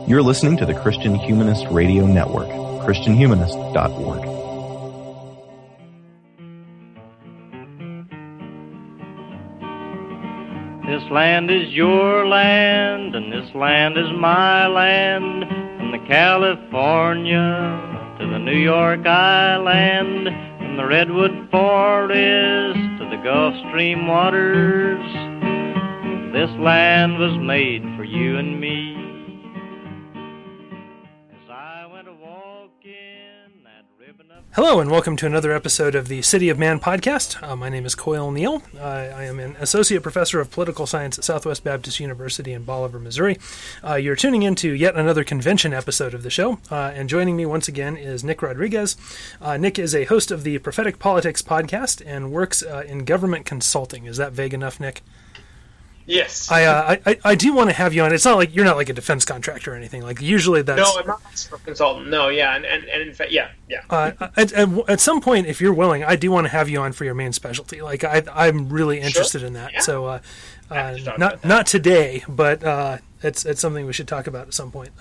You're listening to the Christian Humanist Radio Network, christianhumanist.org. This land is your land, and this land is my land, from the California to the New York Island, from the Redwood Forest to the Gulf Stream waters. This land was made for you and me. As I went a walking that ribbon of... Hello, and welcome to another episode of the City of Man podcast. My name is Coyle Neal. I am an associate professor of political science at Southwest Baptist University in Bolivar, Missouri. You're tuning into yet another convention episode of the show, and joining me once again is Nick Rodriguez. Nick is a host of the Prophetic Politics podcast and works in government consulting. Is that vague enough, Nick? Yes. I do want to have you on. It's not like you're not like a defense contractor or anything. Like usually that's... No, I'm not a consultant. No, yeah, and in fact, yeah. At some point, if you're willing, I do want to have you on for your main specialty. Like I'm really interested in that. Yeah. So not today, but it's something we should talk about at some point.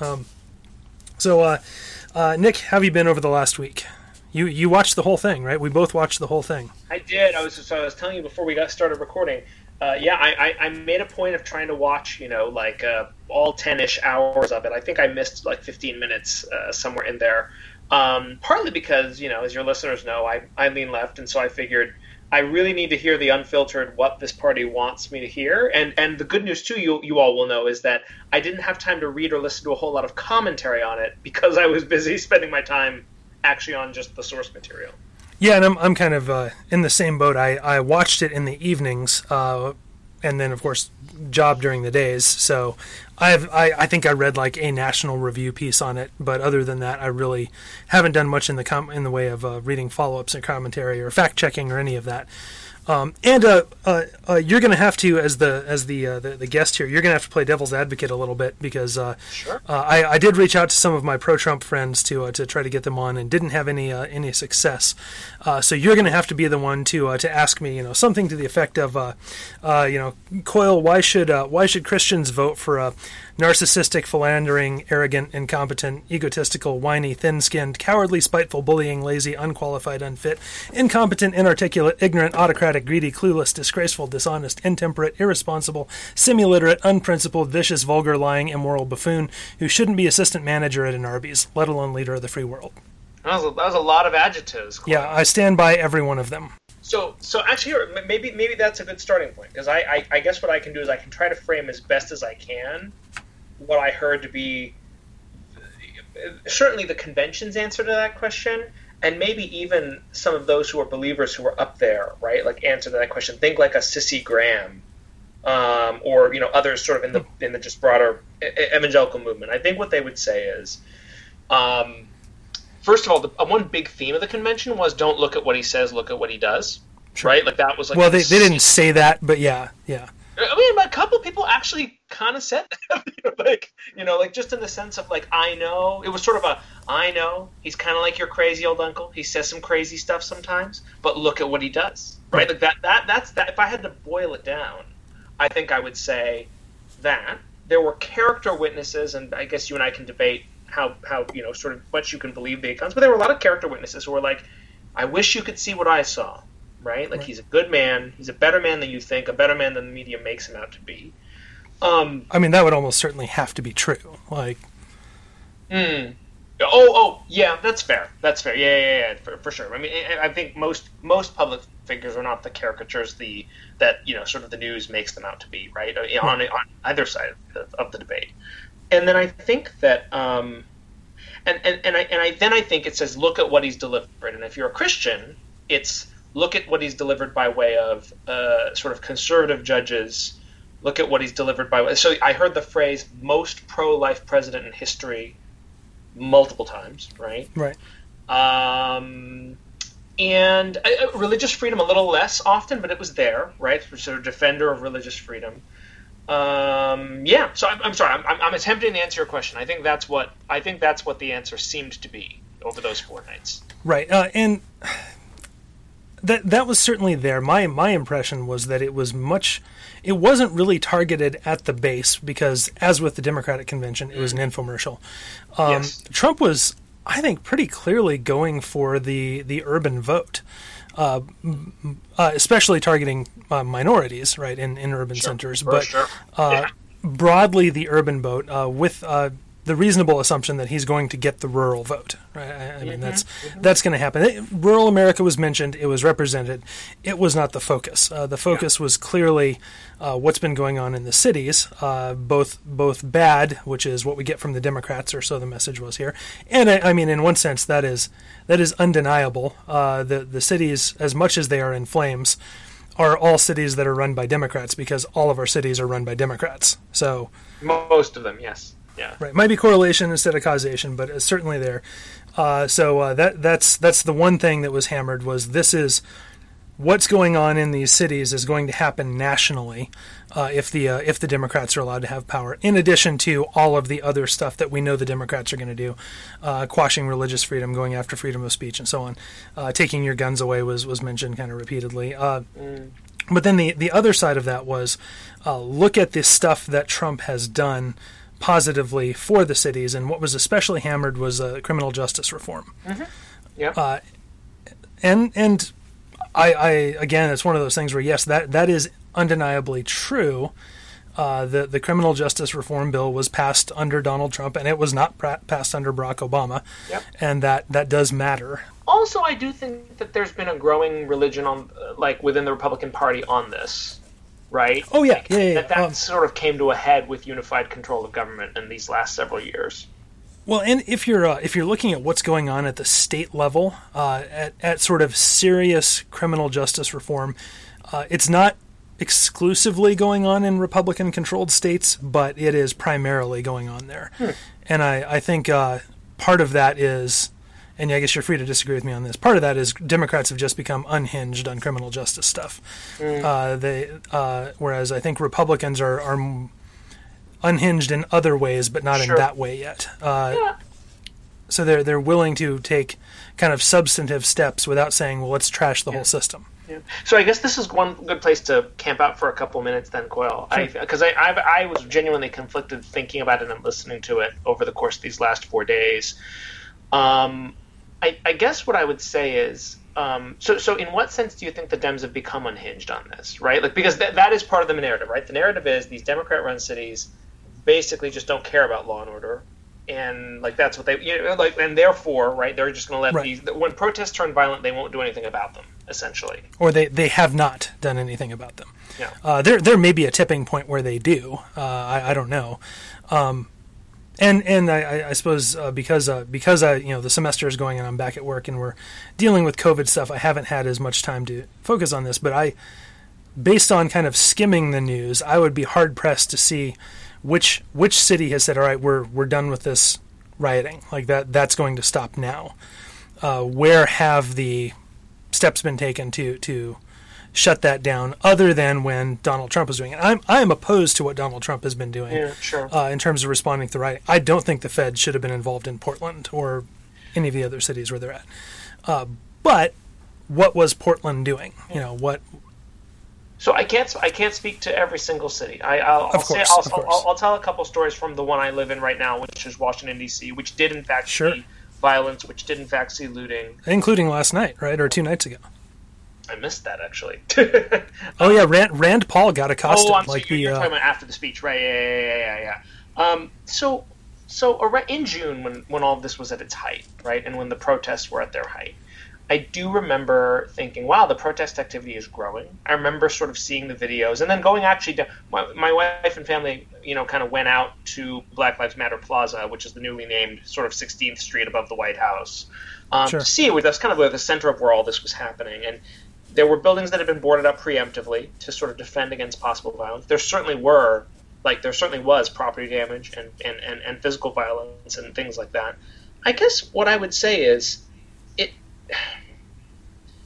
So Nick, how have you been over the last week? You watched the whole thing, right? We both watched the whole thing. I did. I was telling you before we got started recording. I made a point of trying to watch, all 10-ish hours of it. I think I missed like 15 minutes somewhere in there. Partly because, as your listeners know, I lean left, and so I figured I really need to hear the unfiltered what this party wants me to hear. And the good news, too, you all will know, is that I didn't have time to read or listen to a whole lot of commentary on it because I was busy spending my time actually on just the source material. Yeah, and I'm kind of in the same boat. I watched it in the evenings, and then of course job during the days. So I think I read like a National Review piece on it, but other than that, I really haven't done much in the way of reading follow-ups or commentary or fact checking or any of that. You're going to have to, as the guest here, you're going to have to play devil's advocate a little bit because Sure. I did reach out to some of my pro-Trump friends to try to get them on and didn't have any success. So you're going to have to be the one to ask me, something to the effect of, Coyle, why should Christians vote for a narcissistic, philandering, arrogant, incompetent, egotistical, whiny, thin-skinned, cowardly, spiteful, bullying, lazy, unqualified, unfit, incompetent, inarticulate, ignorant, autocratic, greedy, clueless, disgraceful, dishonest, intemperate, irresponsible, semi-literate, unprincipled, vicious, vulgar, lying, immoral buffoon who shouldn't be assistant manager at an Arby's, let alone leader of the free world. That was a lot of adjectives. Coyle. Yeah, I stand by every one of them. So actually, maybe that's a good starting point, because I guess what I can do is I can try to frame as best as I can what I heard to be certainly the convention's answer to that question, and maybe even some of those who are believers who are up there, right? Like answer to that question. Think like a Sissy Graham, or others sort of in the just broader evangelical movement. I think what they would say is, first of all, one big theme of the convention was don't look at what he says, look at what he does. Sure. Right? Like that was like. Well, they didn't say that, but yeah. I mean, a couple people actually kind of said that, like just in the sense of like, I know. It was sort of I know he's kind of like your crazy old uncle. He says some crazy stuff sometimes, but look at what he does, right? Like that's that. If I had to boil it down, I think I would say that there were character witnesses, and I guess you and I can debate how sort of what you can believe the accounts, but there were a lot of character witnesses who were like, I wish you could see what I saw. Right? Like he's a good man. He's a better man than you think, a better man than the media makes him out to be. I mean, that would almost certainly have to be true. Like, yeah, that's fair. That's fair. Yeah, for sure. I mean, I think most public figures are not the caricatures that sort of the news makes them out to be, right? On either side of the debate. And then I think that, and I think it says look at what he's delivered, and if you're a Christian, it's look at what he's delivered by way of sort of conservative judges. Look at what he's delivered by way. So I heard the phrase "most pro-life president in history" multiple times, right? Right. And religious freedom a little less often, but it was there, right? Sort of defender of religious freedom. Yeah. So I'm sorry. I'm attempting to answer your question. I think that's what the answer seemed to be over those 4 nights. Right. And That was certainly there. My impression was that it wasn't really targeted at the base because, as with the Democratic convention, it was an infomercial. Yes. Trump was, I think, pretty clearly going for the urban vote, especially targeting minorities, right, in urban centers. But broadly, the urban vote with the reasonable assumption that he's going to get the rural vote. Right? I mean, that's going to happen. Rural America was mentioned. It was represented. It was not the focus. The focus was clearly what's been going on in the cities, both bad, which is what we get from the Democrats, or so the message was here. And I mean, in one sense, that is undeniable. The cities, as much as they are in flames, are all cities that are run by Democrats because all of our cities are run by Democrats. So most of them, yes. Yeah. Right. Might be correlation instead of causation, but it's certainly there. That's the one thing that was hammered was this is what's going on in these cities is going to happen nationally if the Democrats are allowed to have power. In addition to all of the other stuff that we know the Democrats are going to do, quashing religious freedom, going after freedom of speech, and so on. Taking your guns away was mentioned kind of repeatedly. But then the other side of that was look at the stuff that Trump has done positively for the cities, and what was especially hammered was criminal justice reform. Yeah. And I again, it's one of those things where yes, that is undeniably true. The criminal justice reform bill was passed under Donald Trump, and it was not passed under Barack Obama. Yep. And that does matter. Also, I do think that there's been a growing religion on, within the Republican Party on this. Right? Oh, yeah. That sort of came to a head with unified control of government in these last several years. Well, and if you're looking at what's going on at the state level, at sort of serious criminal justice reform, it's not exclusively going on in Republican-controlled states, but it is primarily going on there. And I think part of that is, and I guess you're free to disagree with me on this, part of that is Democrats have just become unhinged on criminal justice stuff. Whereas I think Republicans are unhinged in other ways, but not in that way yet. So they're willing to take kind of substantive steps without saying, well, let's trash the whole system. Yeah. So I guess this is one good place to camp out for a couple minutes then, Coyle. Because I was genuinely conflicted thinking about it and listening to it over the course of these last 4 days. I guess what I would say is, so in what sense do you think the Dems have become unhinged on this, right? Because that is part of the narrative, right? The narrative is these Democrat-run cities basically just don't care about law and order, and that's what they, and therefore, right, they're just going to let these, when protests turn violent, they won't do anything about them, essentially. Or they have not done anything about them. Yeah. There may be a tipping point where they do. I don't know. And I suppose because the semester is going and I'm back at work and we're dealing with COVID stuff, I haven't had as much time to focus on this. But based on kind of skimming the news, I would be hard pressed to see which city has said, all right, we're done with this rioting, that's going to stop now. Where have the steps been taken to shut that down, other than when Donald Trump was doing it? I am opposed to what Donald Trump has been doing in terms of responding to the riot. I don't think the Fed should have been involved in Portland or any of the other cities where they're at. But what was Portland doing? What? So I can't speak to every single city. I'll tell a couple stories from the one I live in right now, which is Washington D.C., which did in fact see violence, which did in fact see looting, including last night, right, or 2 nights ago. I missed that, actually. Oh yeah, Rand Paul got accosted. Oh, I'm sorry, you're talking about after the speech, right? Yeah. So in June, when all of this was at its height, right, and when the protests were at their height, I do remember thinking, wow, the protest activity is growing. I remember sort of seeing the videos and then going actually to my wife and family, kind of went out to Black Lives Matter Plaza, which is the newly named sort of 16th Street above the White House, to see it. That's kind of the center of where all this was happening. And there were buildings that had been boarded up preemptively to sort of defend against possible violence. There certainly was property damage and physical violence and things like that. I guess what I would say is,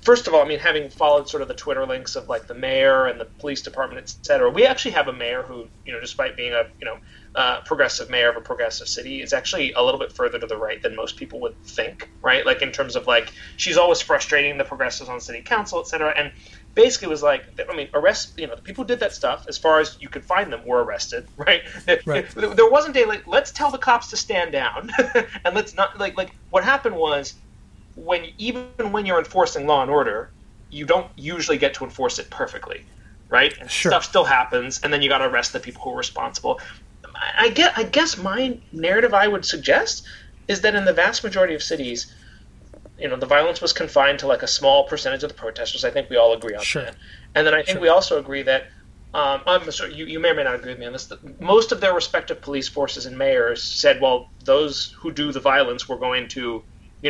first of all, I mean, having followed sort of the Twitter links of like the mayor and the police department, et cetera, we actually have a mayor who, despite being a, progressive mayor of a progressive city, is actually a little bit further to the right than most people would think, right? Like in terms of like, she's always frustrating the progressives on city council, et cetera. And basically was like, I mean, the people who did that stuff, as far as you could find them, were arrested, right? Right. There wasn't a, like, let's tell the cops to stand down and let's not, like what happened was, even when you're enforcing law and order, you don't usually get to enforce it perfectly, right? Sure. Stuff still happens, and then you got to arrest the people who are responsible. I guess my narrative I would suggest is that in the vast majority of cities, the violence was confined to like a small percentage of the protesters. I think we all agree on Sure. that. And then I think we also agree that I'm sorry, you may or may not agree with me on this. Most of their respective police forces and mayors said, well, those who do the violence, we're going to,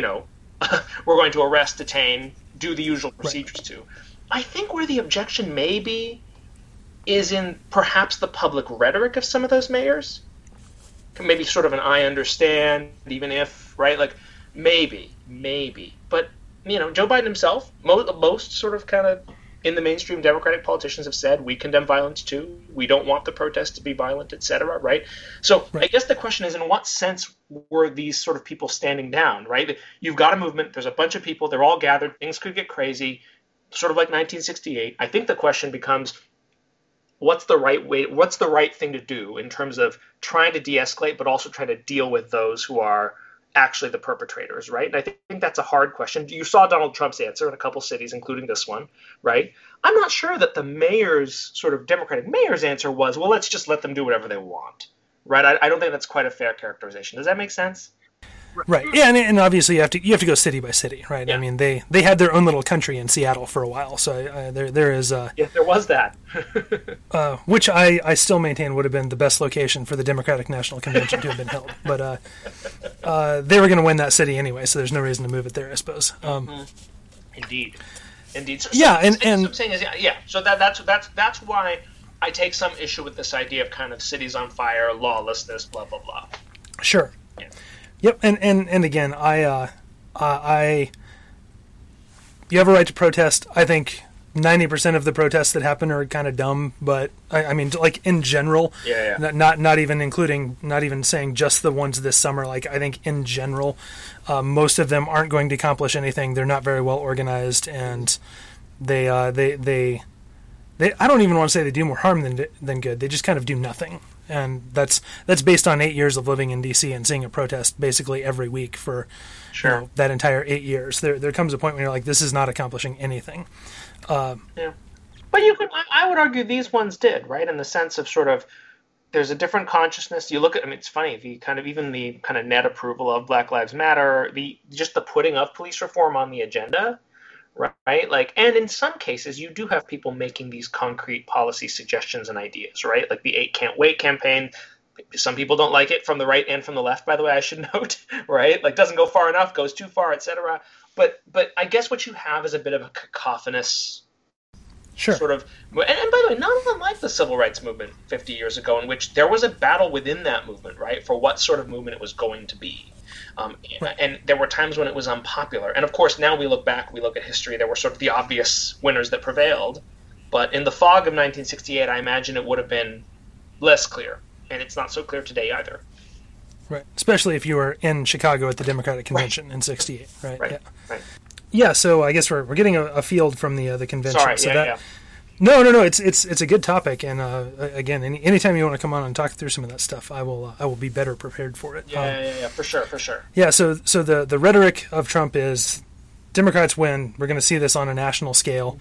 we're going to arrest, detain, do the usual procedures to. I think where the objection may be is in perhaps the public rhetoric of some of those mayors. Maybe sort of an I understand, even if, right? Like, maybe. But, Joe Biden himself, most sort of kind of in the mainstream Democratic politicians have said, we condemn violence too. We don't want the protests to be violent, et cetera, right? So I guess the question is, in what sense were these sort of people standing down, right? You've got a movement, there's a bunch of people, they're all gathered, things could get crazy, sort of like 1968. I think the question becomes, what's the right thing to do in terms of trying to de-escalate, but also trying to deal with those who are actually the perpetrators, right? And I think that's a hard question. You saw Donald Trump's answer in a couple cities, including this one, right? I'm not sure that the mayor's, sort of Democratic mayor's answer was, well, let's just let them do whatever they want, right? I don't think that's quite a fair characterization. Does that make sense? Right. Yeah, and obviously you have to go city by city, right? Yeah. I mean, they had their own little country in Seattle for a while, so there is yeah, there was that. Which I still maintain would have been the best location for the Democratic National Convention to have been held, but they were going to win that city anyway, so there's no reason to move it there, I suppose. Indeed. So, yeah, and what I'm saying is, yeah. So that's why I take some issue with this idea of kind of cities on fire, lawlessness, blah blah blah. Sure. Yeah. Yep, and again, you have a right to protest. I think 90% of the protests that happen are kind of dumb, but I mean, like in general, not even saying just the ones this summer. Like I think in general, most of them aren't going to accomplish anything. They're not very well organized, and they I don't even want to say they do more harm than good. They just kind of do nothing. And that's based on 8 years of living in D.C. and seeing a protest basically every week for that entire 8 years. There comes a point when you're like, this is not accomplishing anything. Yeah, but I would argue these ones did, right? In the sense of sort of, there's a different consciousness. You look at, I mean, it's funny, the kind of net approval of Black Lives Matter, the putting of police reform on the agenda. Right? Like, and in some cases, you do have people making these concrete policy suggestions and ideas, right? Like the 8 Can't Wait campaign. Some people don't like it from the right and from the left, by the way, I should note, right? Like, doesn't go far enough, goes too far, etc. But I guess what you have is a bit of a cacophonous sort of, and by the way, not unlike the civil rights movement 50 years ago, in which there was a battle within that movement, right, for what sort of movement it was going to be. And there were times when it was unpopular. And of course, now we look back, we look at history, there were sort of the obvious winners that prevailed. But in the fog of 1968, I imagine it would have been less clear. And it's not so clear today either. Right. Especially if you were in Chicago at the Democratic Convention in 68, right? Right. Yeah, so I guess we're getting a field from the convention. Sorry, so yeah. No, it's a good topic, and again, anytime you want to come on and talk through some of that stuff, I will be better prepared for it. Yeah, for sure. Yeah, so the rhetoric of Trump is Democrats win. We're going to see this on a national scale.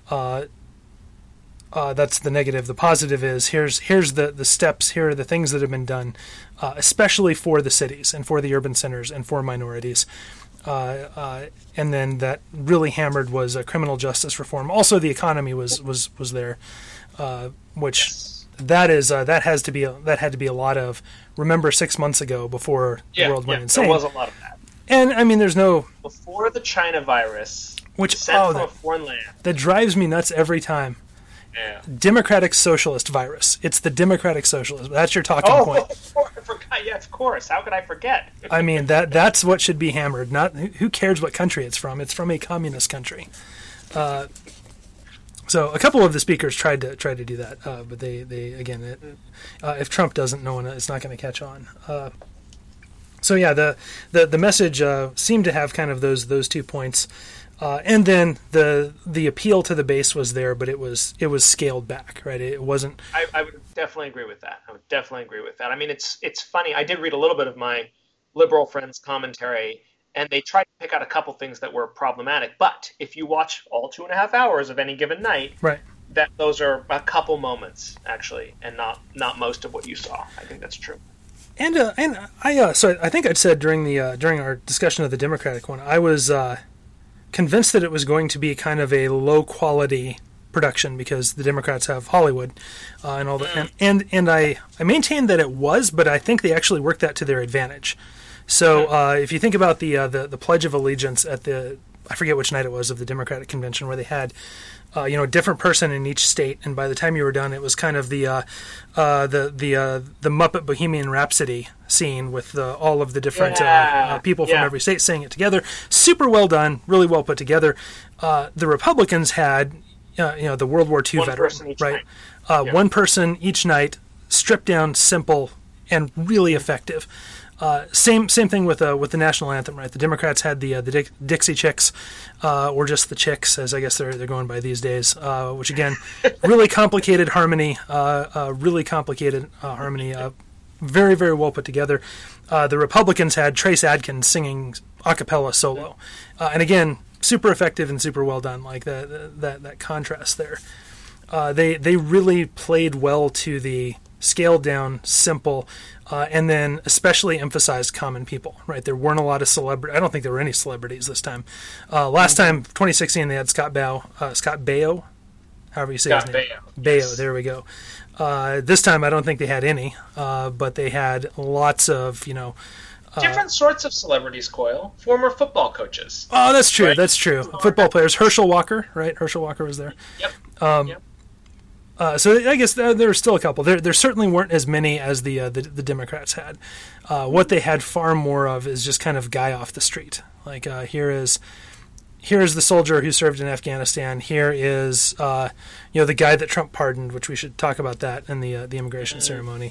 That's the negative. The positive is here's the steps. Here are the things that have been done, especially for the cities and for the urban centers and for minorities. And then that really hammered was criminal justice reform. Also, the economy was there, which that had to be a lot of. Remember 6 months ago before the world went insane. There was a lot of that. And I mean, there's no before the China virus, which sent from a foreign land. That drives me nuts every time. Yeah. Democratic socialist virus. It's the democratic socialist. That's your talking point. Oh, I forgot. Yeah, of course. How could I forget? I mean, that's what should be hammered. Not who cares what country it's from. It's from a communist country. So a couple of the speakers tried to do that, but they again, if Trump doesn't, no one it's not going to catch on. So yeah, the message seemed to have kind of those 2 points, and then the appeal to the base was there, but it was scaled back, right? It wasn't. I would definitely agree with that. I mean, it's funny. I did read a little bit of my liberal friends' commentary, and they tried to pick out a couple things that were problematic. But if you watch all 2.5 hours of any given night, right, that those are a couple moments actually, and not most of what you saw. I think that's true. And so I think I'd said during our discussion of the Democratic one, I was convinced that it was going to be kind of a low quality production because the Democrats have Hollywood and all that, and I maintained that it was, but I think they actually worked that to their advantage. So if you think about the Pledge of Allegiance at I forget which night it was of the Democratic Convention where they had a different person in each state, and by the time you were done, it was kind of the Muppet Bohemian Rhapsody scene with all of the different people from every state saying it together. Super well done, really well put together. The Republicans had the World War II veteran, right? One person each night, stripped down, simple, and really effective. Same thing with the national anthem, right? The Democrats had the Dixie Chicks, or just the Chicks, as I guess they're going by these days. Which again, really complicated harmony, very very well put together. The Republicans had Trace Adkins singing a cappella solo, and again, super effective and super well done. Like that contrast there. They really played well to the scaled down, simple. And then especially emphasized common people, right? There weren't a lot of celebrities. I don't think there were any celebrities this time. Last time, 2016, they had Scott Baio, however you say his name. Baio, there we go. This time, I don't think they had any, but they had lots of, different sorts of celebrities, Coyle. Former football coaches. Oh, that's true. Right? That's true. Football players. Herschel Walker, right? Herschel Walker was there. Yep. So I guess there were still a couple. There certainly weren't as many as the Democrats had. What they had far more of is just kind of guy off the street. Like here is the soldier who served in Afghanistan. Here is the guy that Trump pardoned, which we should talk about that in the immigration ceremony.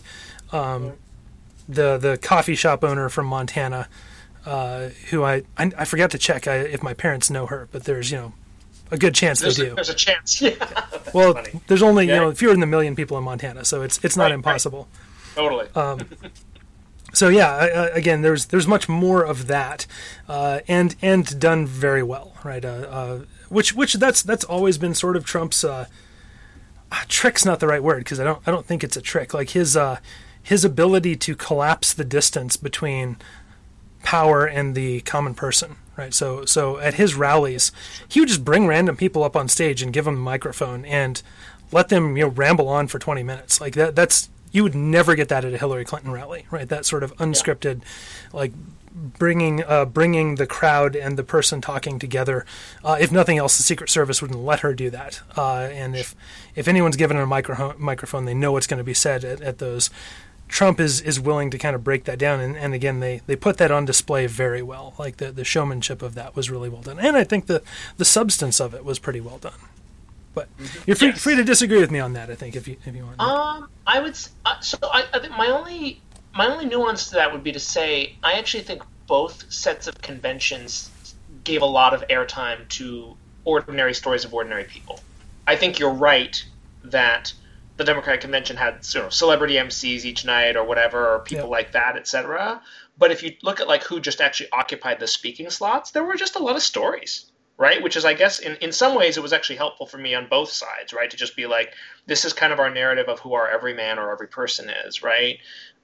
The coffee shop owner from Montana, who I forgot to check if my parents know her, but there's a good chance they do. There's a chance, yeah. Well, there's only fewer than 1 million people in Montana, so it's not impossible. Right. Totally. So yeah, again, there's much more of that, and done very well, right? Which that's always been sort of Trump's trick's not the right word because I don't think it's a trick. Like his ability to collapse the distance between power and the common person. Right, so at his rallies, he would just bring random people up on stage and give them a microphone and let them ramble on for 20 minutes. Like that's you would never get that at a Hillary Clinton rally, right? That sort of unscripted, like bringing the crowd and the person talking together. If nothing else, the Secret Service wouldn't let her do that. And if anyone's given a microphone, they know what's going to be said at those. Trump is willing to kind of break that down, and again, they put that on display very well. Like the showmanship of that was really well done, and I think the substance of it was pretty well done. But you're free to disagree with me on that. I think if you want. I would. I think my only nuance to that would be to say I actually think both sets of conventions gave a lot of airtime to ordinary stories of ordinary people. I think you're right that the Democratic Convention had celebrity MCs each night or whatever, or people like that, etc. But if you look at like who just actually occupied the speaking slots, there were just a lot of stories, right? Which is, I guess, in some ways, it was actually helpful for me on both sides, right? To just be like, this is kind of our narrative of who our every man or every person is, right?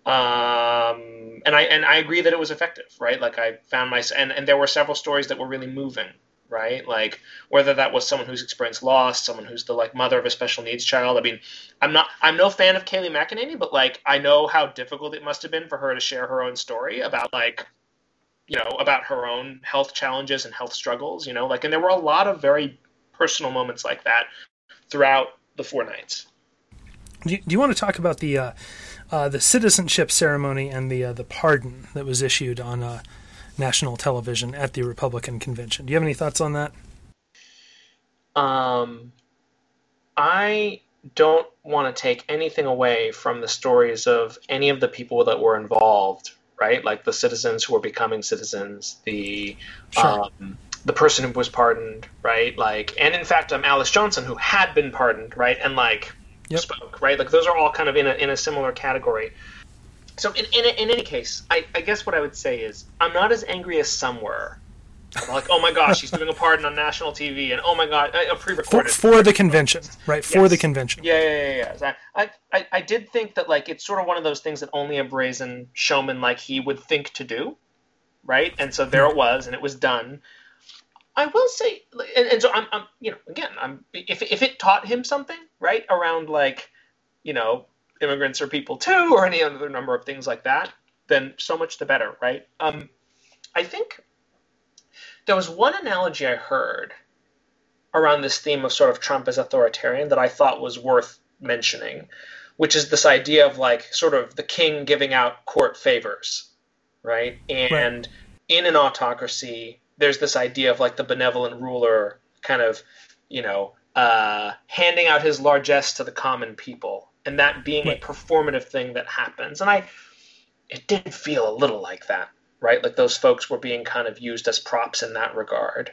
And I agree that it was effective, right? Like I found and there were several stories that were really moving. Right, like whether that was someone who's experienced loss, someone who's the mother of a special needs child. I mean, I'm no fan of Kayleigh McEnany, but I know how difficult it must have been for her to share her own story about about her own health challenges and health struggles. And there were a lot of very personal moments like that throughout the 4 nights. Do you want to talk about the citizenship ceremony and the pardon that was issued on national television at the Republican convention? Do you have any thoughts on that? I don't want to take anything away from the stories of any of the people that were involved, right? Like the citizens who were becoming citizens, Sure. The person who was pardoned, right? Like, and in fact, Alice Johnson, who had been pardoned, right, and like Yep. spoke, right? Like those are all kind of in a similar category. So in any case, I guess what I would say is I'm not as angry as some were. Like, oh my gosh, he's doing a pardon on national TV, and oh my god, a pre-recorded For the convention, right? For Yes. the convention. Yeah. I did think that like it's sort of one of those things that only a brazen showman like he would think to do, right? And so there it was, and it was done. I will say, and so I'm again, if it taught him something, right, around like, immigrants are people too, or any other number of things like that, then so much the better, right? I think there was one analogy I heard around this theme of sort of Trump as authoritarian that I thought was worth mentioning, which is this idea of like sort of the king giving out court favors, right? And in an autocracy, there's this idea of like the benevolent ruler kind of, handing out his largesse to the common people, and that being a performative thing that happens. And it did feel a little like that, right? Like those folks were being kind of used as props in that regard.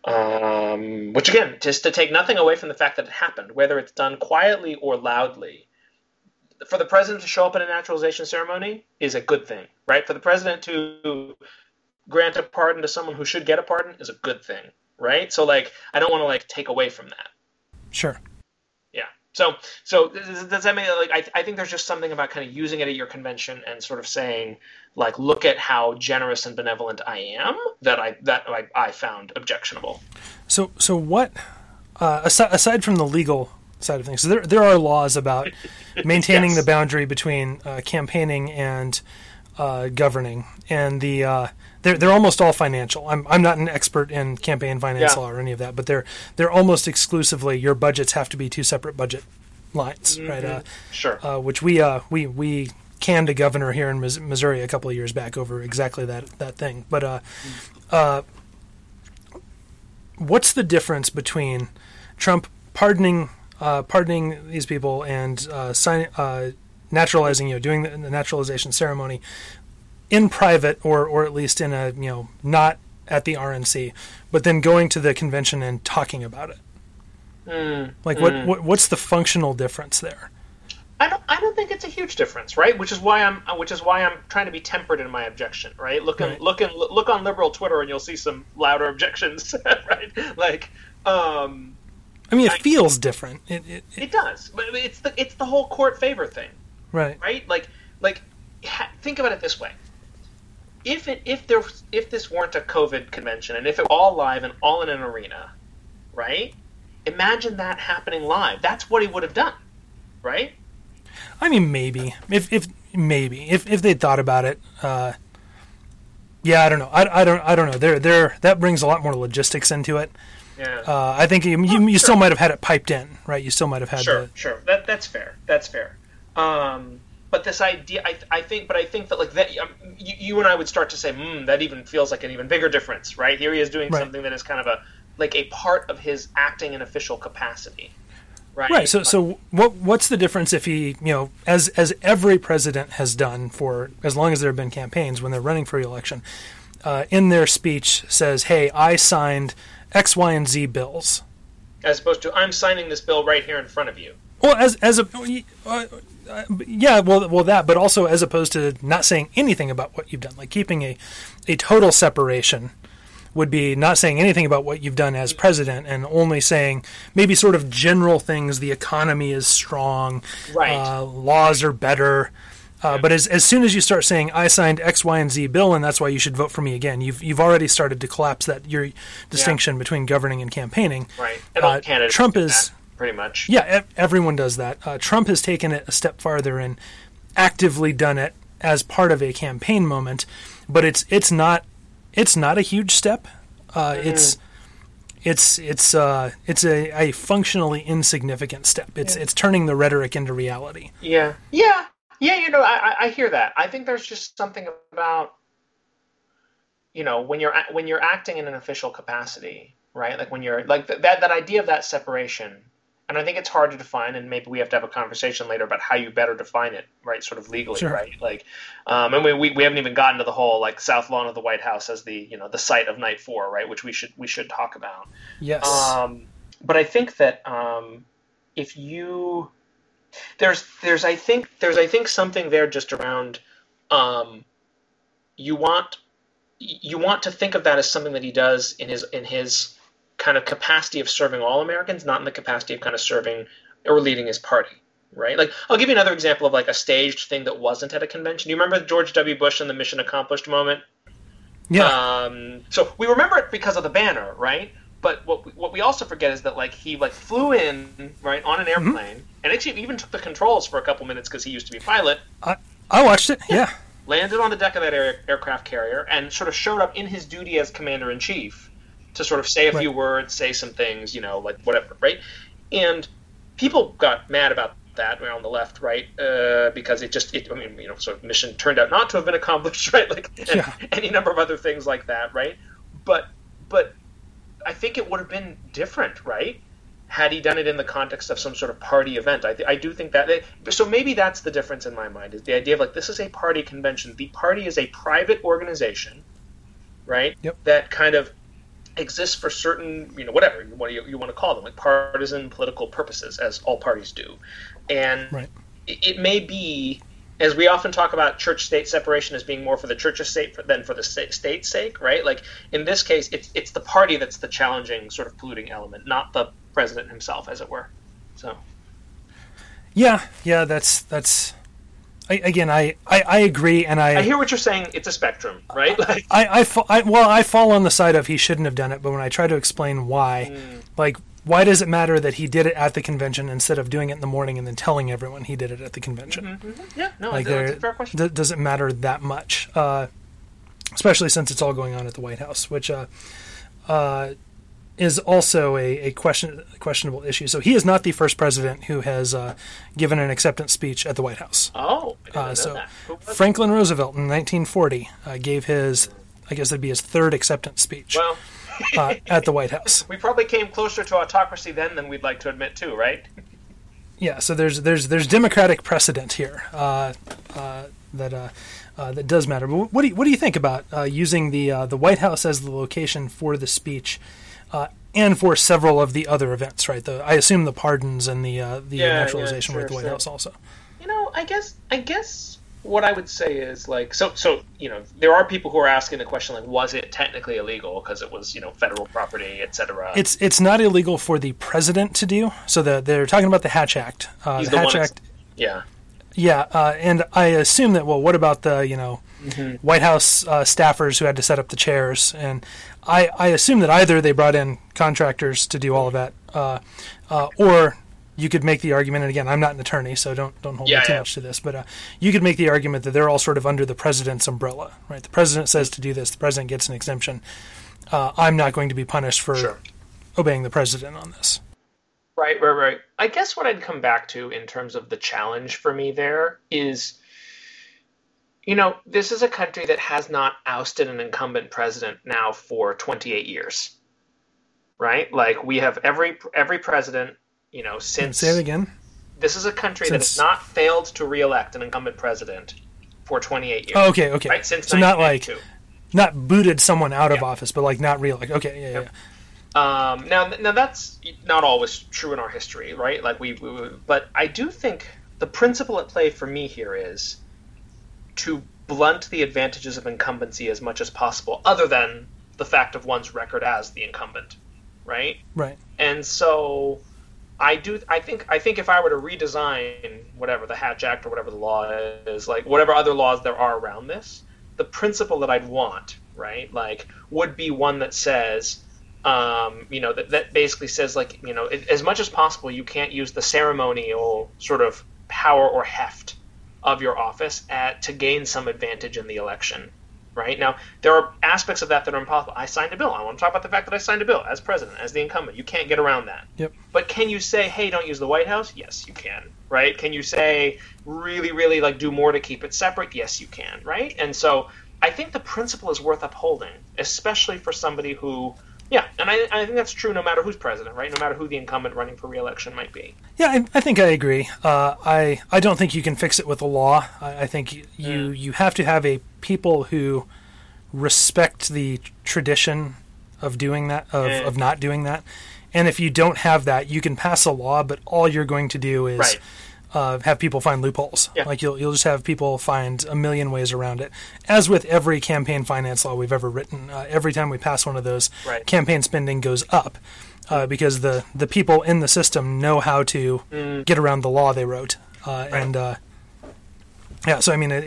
Which again, just to take nothing away from the fact that it happened, whether it's done quietly or loudly, for the president to show up at a naturalization ceremony is a good thing, right? For the president to grant a pardon to someone who should get a pardon is a good thing, right? So like, I don't want to like take away from that. Sure. Yeah. So does that mean like I think there's just something about kind of using it at your convention and sort of saying like, look at how generous and benevolent I am that I found objectionable. So what? Aside from the legal side of things, so there are laws about maintaining Yes. the boundary between campaigning and governing, and they're almost all financial. I'm not an expert in campaign finance law or any of that, but they're almost exclusively your budgets have to be two separate budget lines, right? Sure. Which we canned a governor here in Missouri a couple of years back over exactly that thing. But what's the difference between Trump pardoning these people and naturalizing, doing the naturalization ceremony in private or at least in a, not at the RNC, but then going to the convention and talking about it? What's the functional difference there? I don't think it's a huge difference, right? Which is why I'm trying to be tempered in my objection, right? Look on liberal Twitter and you'll see some louder objections, right? Like, it feels different. It does, but it's the whole court favor thing, right? Right? Like, think about it this way: if this weren't a COVID convention and if it were all live and all in an arena, right? Imagine that happening live. That's what he would have done, right? Maybe if they'd thought about it. Yeah, I don't know. I don't know. That brings a lot more logistics into it. Yeah. I think you still might have had it piped in, right? You still might have had Sure. That's fair. But this idea, I think that like that, you and I would start to say, that even feels like an even bigger difference, right? Here he is doing something that is kind of a part of his acting in official capacity, right? Right. So what's the difference if he, as every president has done for as long as there have been campaigns when they're running for re-election, in their speech says, "Hey, I signed X, Y, and Z bills," as opposed to "I'm signing this bill right here in front of you." Well, that, but also as opposed to not saying anything about what you've done, like keeping a total separation would be not saying anything about what you've done as president and only saying maybe sort of general things. The economy is strong, right? Laws are better. But as soon as you start saying I signed X, Y, and Z bill, and that's why you should vote for me again, you've already started to collapse your distinction between governing and campaigning. Right. And all candidates Trump is pretty much. Yeah, everyone does that. Trump has taken it a step farther and actively done it as part of a campaign moment, but it's not a huge step. It's a functionally insignificant step. It's turning the rhetoric into reality. Yeah. I hear that. I think there's just something about when you're acting in an official capacity, right? Like when you're like that idea of that separation, and I think it's hard to define, and maybe we have to have a conversation later about how you better define it, right? Sort of legally, Sure. right? Like, and we haven't even gotten to the whole like South Lawn of the White House as the the site of Night 4, right? Which we should talk about. Yes. But I think that if you there's I think something there just around you want to think of that as something that he does in his kind of capacity of serving all Americans, not in the capacity of kind of serving or leading his party, right? Like, I'll give you another example of like a staged thing that wasn't at a convention. You remember George W. Bush and the mission accomplished moment? Yeah. So we remember it because of the banner, right? But what we also forget is that like he like flew in, right, on an airplane, and actually even took the controls for a couple minutes because he used to be a pilot. I watched it. Yeah. Landed on the deck of that aircraft carrier and sort of showed up in his duty as commander-in-chief to sort of say a few words, say some things, like whatever, right? And people got mad about that on the left, right? Because so mission turned out not to have been accomplished, right? Like any number of other things like that, right? But I think it would have been different, right? Had he done it in the context of some sort of party event. I do think that. So maybe that's the difference in my mind, is the idea of like, this is a party convention. The party is a private organization, right? Yep. That kind of exists for certain, whatever you want to call them, like partisan political purposes, as all parties do. And it may be, as we often talk about church-state separation as being more for the church's sake than for the state's sake, right? Like in this case, it's the party that's the challenging sort of polluting element, not the president himself, as it were. So. Yeah, that's. I agree, and I hear what you're saying. It's a spectrum, right? Like, I fall on the side of he shouldn't have done it, but when I try to explain why, like, why does it matter that he did it at the convention instead of doing it in the morning and then telling everyone he did it at the convention? Yeah, no, like, that's a fair question. Does it matter that much? Especially since it's all going on at the White House, which is also a questionable issue. So he is not the first president who has given an acceptance speech at the White House. Oh, I didn't know that. Franklin Roosevelt in 1940 gave his, I guess it'd be his third acceptance speech at the White House. We probably came closer to autocracy then than we'd like to admit too, right? Yeah, so there's democratic precedent here that does matter. But what do you think about using the White House as the location for the speech? And for several of the other events, right? I assume the pardons and the naturalization were at the White House also. I guess what I would say is like, so there are people who are asking the question like, was it technically illegal because it was federal property, etc. It's not illegal for the president to do. So they're talking about the Hatch Act. He's the Hatch Act. Yeah, and I assume that. Well, what about the White House staffers who had to set up the chairs? And I assume that either they brought in contractors to do all of that, or you could make the argument. And again, I'm not an attorney, so don't hold me too much to this. But you could make the argument that they're all sort of under the president's umbrella, right? The president says to do this, the president gets an exemption. I'm not going to be punished for obeying the president on this. Right. I guess what I'd come back to in terms of the challenge for me there is, this is a country that has not ousted an incumbent president now for 28 years, right? Like we have every president, since... Say it again. This is a country that has not failed to reelect an incumbent president for 28 years. Oh, okay. Right? Since so not like, not booted someone out of office, but like not reelect. Okay, yeah. Now that's not always true in our history, right? Like but I do think the principle at play for me here is to blunt the advantages of incumbency as much as possible, other than the fact of one's record as the incumbent, right? Right. And so I think if I were to redesign whatever the Hatch Act or whatever the law is, like whatever other laws there are around this, the principle that I'd want, right, like would be one that says. That basically says, like, as much as possible, you can't use the ceremonial sort of power or heft of your office to gain some advantage in the election, right? Now, there are aspects of that are impossible. I signed a bill. I want to talk about the fact that I signed a bill as president, as the incumbent. You can't get around that. Yep. But can you say, hey, don't use the White House? Yes, you can, right? Can you say, really, really, like, do more to keep it separate? Yes, you can, right? And so I think the principle is worth upholding, especially for somebody who Yeah, and I think that's true no matter who's president, right? No matter who the incumbent running for re-election might be. Yeah, I think I agree. I don't think you can fix it with a law. I think you have to have a people who respect the tradition of doing that, of not doing that. And if you don't have that, you can pass a law, but all you're going to do is have people find loopholes. Yeah. Like you'll just have people find a million ways around it. As with every campaign finance law we've ever written, every time we pass one of those, campaign spending goes up because the people in the system know how to get around the law they wrote. So I mean,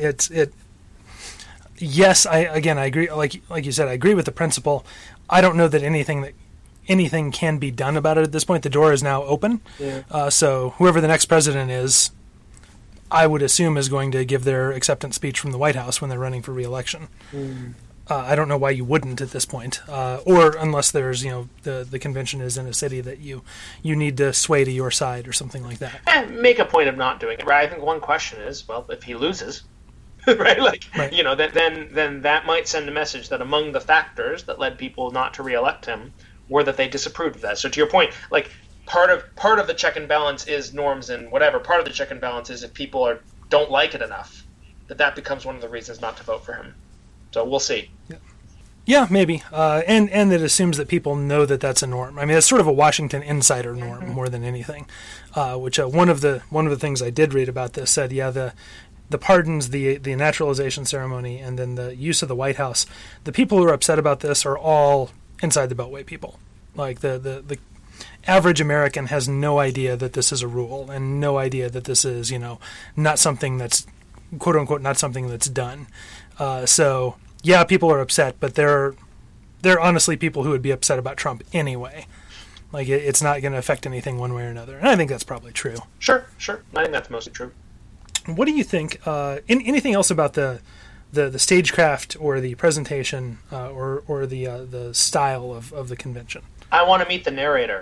yes, I agree. Like you said, I agree with the principle. I don't know that anything can be done about it at this point. The door is now open. Yeah. So whoever the next president is, I would assume is going to give their acceptance speech from the White House when they're running for re-election. I don't know why you wouldn't at this point, or unless there's the convention is in a city that you need to sway to your side or something like that. And make a point of not doing it. Right. I think one question is, well, if he loses. right, then that might send a message that among the factors that led people not to re-elect him were that they disapproved of that. So to your point, like part of the check and balance is norms and whatever. Part of the check and balance is if people don't like it enough, that becomes one of the reasons not to vote for him. So we'll see. Yeah, maybe, and it assumes that people know that that's a norm. I mean, it's sort of a Washington insider norm more than anything. Which one of the things I did read about this said, the pardons, the naturalization ceremony, and then the use of the White House, the people who are upset about this are all inside the Beltway people. Like the average American has no idea that this is a rule and no idea that this is, not something that's, quote unquote, not something that's done. So yeah, people are upset, but they're honestly people who would be upset about Trump anyway. Like it's not going to affect anything one way or another. And I think that's probably true. Sure. I think that's mostly true. What do you think? Anything else about the stagecraft or the presentation or the style of the convention? I want to meet the narrator.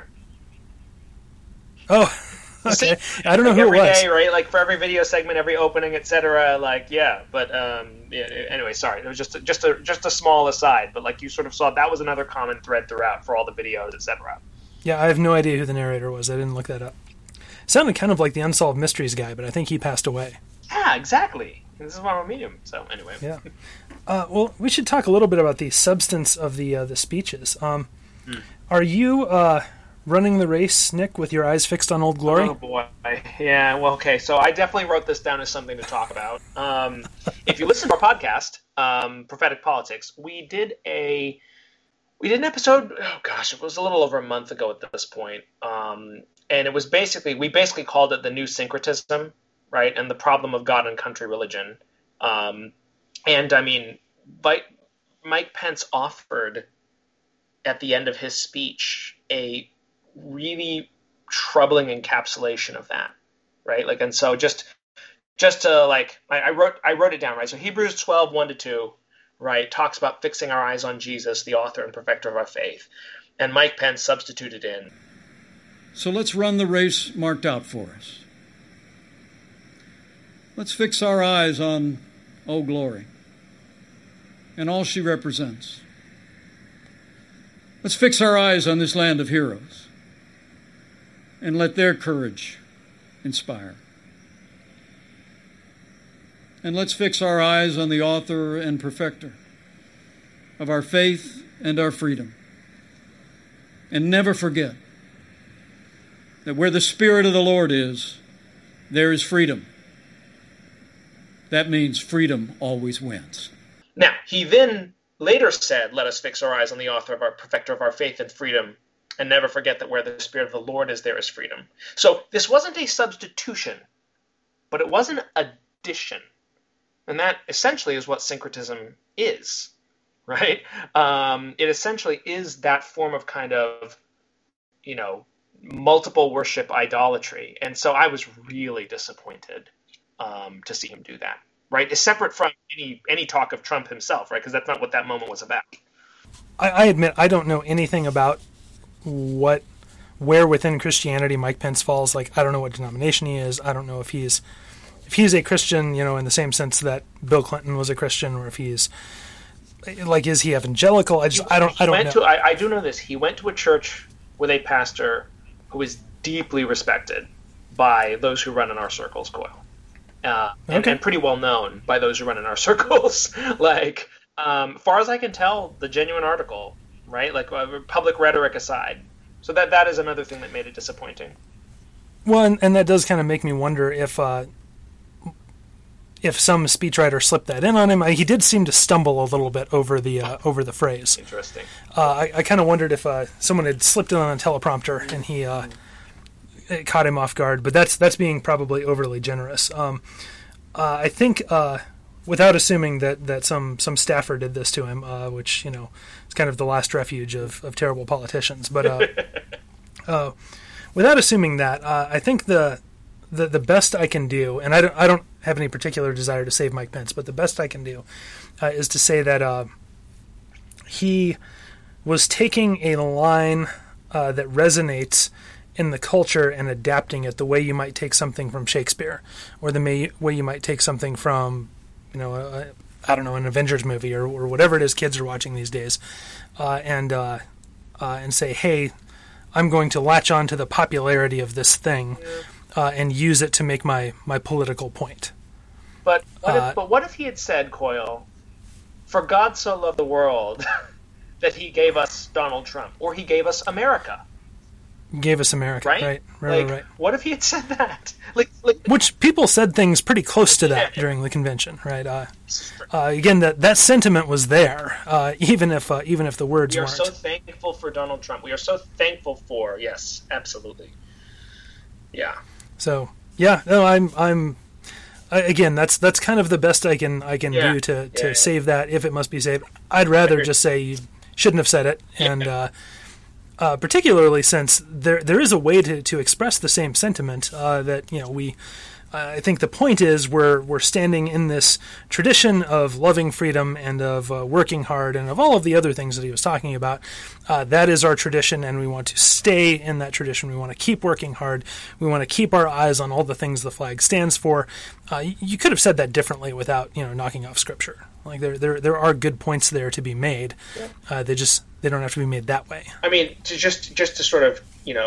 Oh, okay. I don't know who it was. Every day, right? Like for every video segment, every opening, etc. Like yeah, but anyway, sorry. It was just a small aside, but like you sort of saw that was another common thread throughout for all the videos, etc. Yeah, I have no idea who the narrator was. I didn't look that up. Sounded kind of like the Unsolved Mysteries guy, but I think he passed away. Yeah, exactly. This is why I want to meet him. So anyway. Yeah. Well, we should talk a little bit about the substance of the speeches. Are you running the race, Nick, with your eyes fixed on Old Glory? Oh, boy. Yeah, well, okay. So I definitely wrote this down as something to talk about. If you listen to our podcast, Prophetic Politics, we did an episode, oh gosh, it was a little over a month ago at this point. And it was we basically called it the new syncretism, right? And the problem of God and country religion. And I mean, Mike Pence offered at the end of his speech a really troubling encapsulation of that, right? Like, and so just to like, I wrote it down, right? So Hebrews 12, 1-2, right, talks about fixing our eyes on Jesus, the author and perfecter of our faith. And Mike Pence substituted in, so let's run the race marked out for us. Let's fix our eyes on Old Glory and all she represents. Let's fix our eyes on this land of heroes and let their courage inspire. And let's fix our eyes on the author and perfecter of our faith and our freedom. And never forget that where the Spirit of the Lord is, there is freedom. That means freedom always wins. Now, he then later said, let us fix our eyes on the author of our perfecter of our faith and freedom, and never forget that where the Spirit of the Lord is, there is freedom. So this wasn't a substitution, but it was an addition. And that essentially is what syncretism is, right? It essentially is that form of kind of, multiple worship idolatry. And so I was really disappointed to see him do that, right? It's separate from any talk of Trump himself, right? Because that's not what that moment was about. I admit I don't know anything about where within Christianity Mike Pence falls. Like, I don't know what denomination he is. I don't know if he's a Christian, in the same sense that Bill Clinton was a Christian, or if he's like, is he evangelical? I don't know. I do know this. He went to a church with a pastor who is deeply respected by those who run in our circles, Coyle. And pretty well known by those who run in our circles. Like, far as I can tell, the genuine article, right? Like, public rhetoric aside. So that is another thing that made it disappointing. Well, and that does kind of make me wonder if some speechwriter slipped that in on him. He did seem to stumble a little bit over the phrase. Interesting. I kind of wondered if someone had slipped it on a teleprompter and he it caught him off guard. But that's being probably overly generous. I think, without assuming that some staffer did this to him, which is kind of the last refuge of terrible politicians. But without assuming that, I think the best I can do, and I don't have any particular desire to save Mike Pence, but the best I can do is to say that he was taking a line that resonates in the culture and adapting it the way you might take something from Shakespeare, or the way you might take something from, I don't know, an Avengers movie or whatever it is kids are watching these days, and say, hey, I'm going to latch on to the popularity of this thing. And use it to make my political point. But what if he had said, Coyle, for God so loved the world that he gave us Donald Trump, or he gave us America? Gave us America, right. What if he had said that? Which people said things pretty close to that during the convention, right? Again, that sentiment was there, even if the words weren't. We are so thankful for Donald Trump. We are so thankful for, yes, absolutely. Yeah. So yeah, no, I'm again, that's kind of the best I can do to save that if it must be saved. I'd rather just say you shouldn't have said it, and particularly since there is a way to express the same sentiment that we. I think the point is we're standing in this tradition of loving freedom and of working hard and of all of the other things that he was talking about. That is our tradition, and we want to stay in that tradition. We want to keep working hard. We want to keep our eyes on all the things the flag stands for. You could have said that differently without knocking off Scripture. Like there are good points there to be made. Yeah. They don't have to be made that way. I mean, just to sort of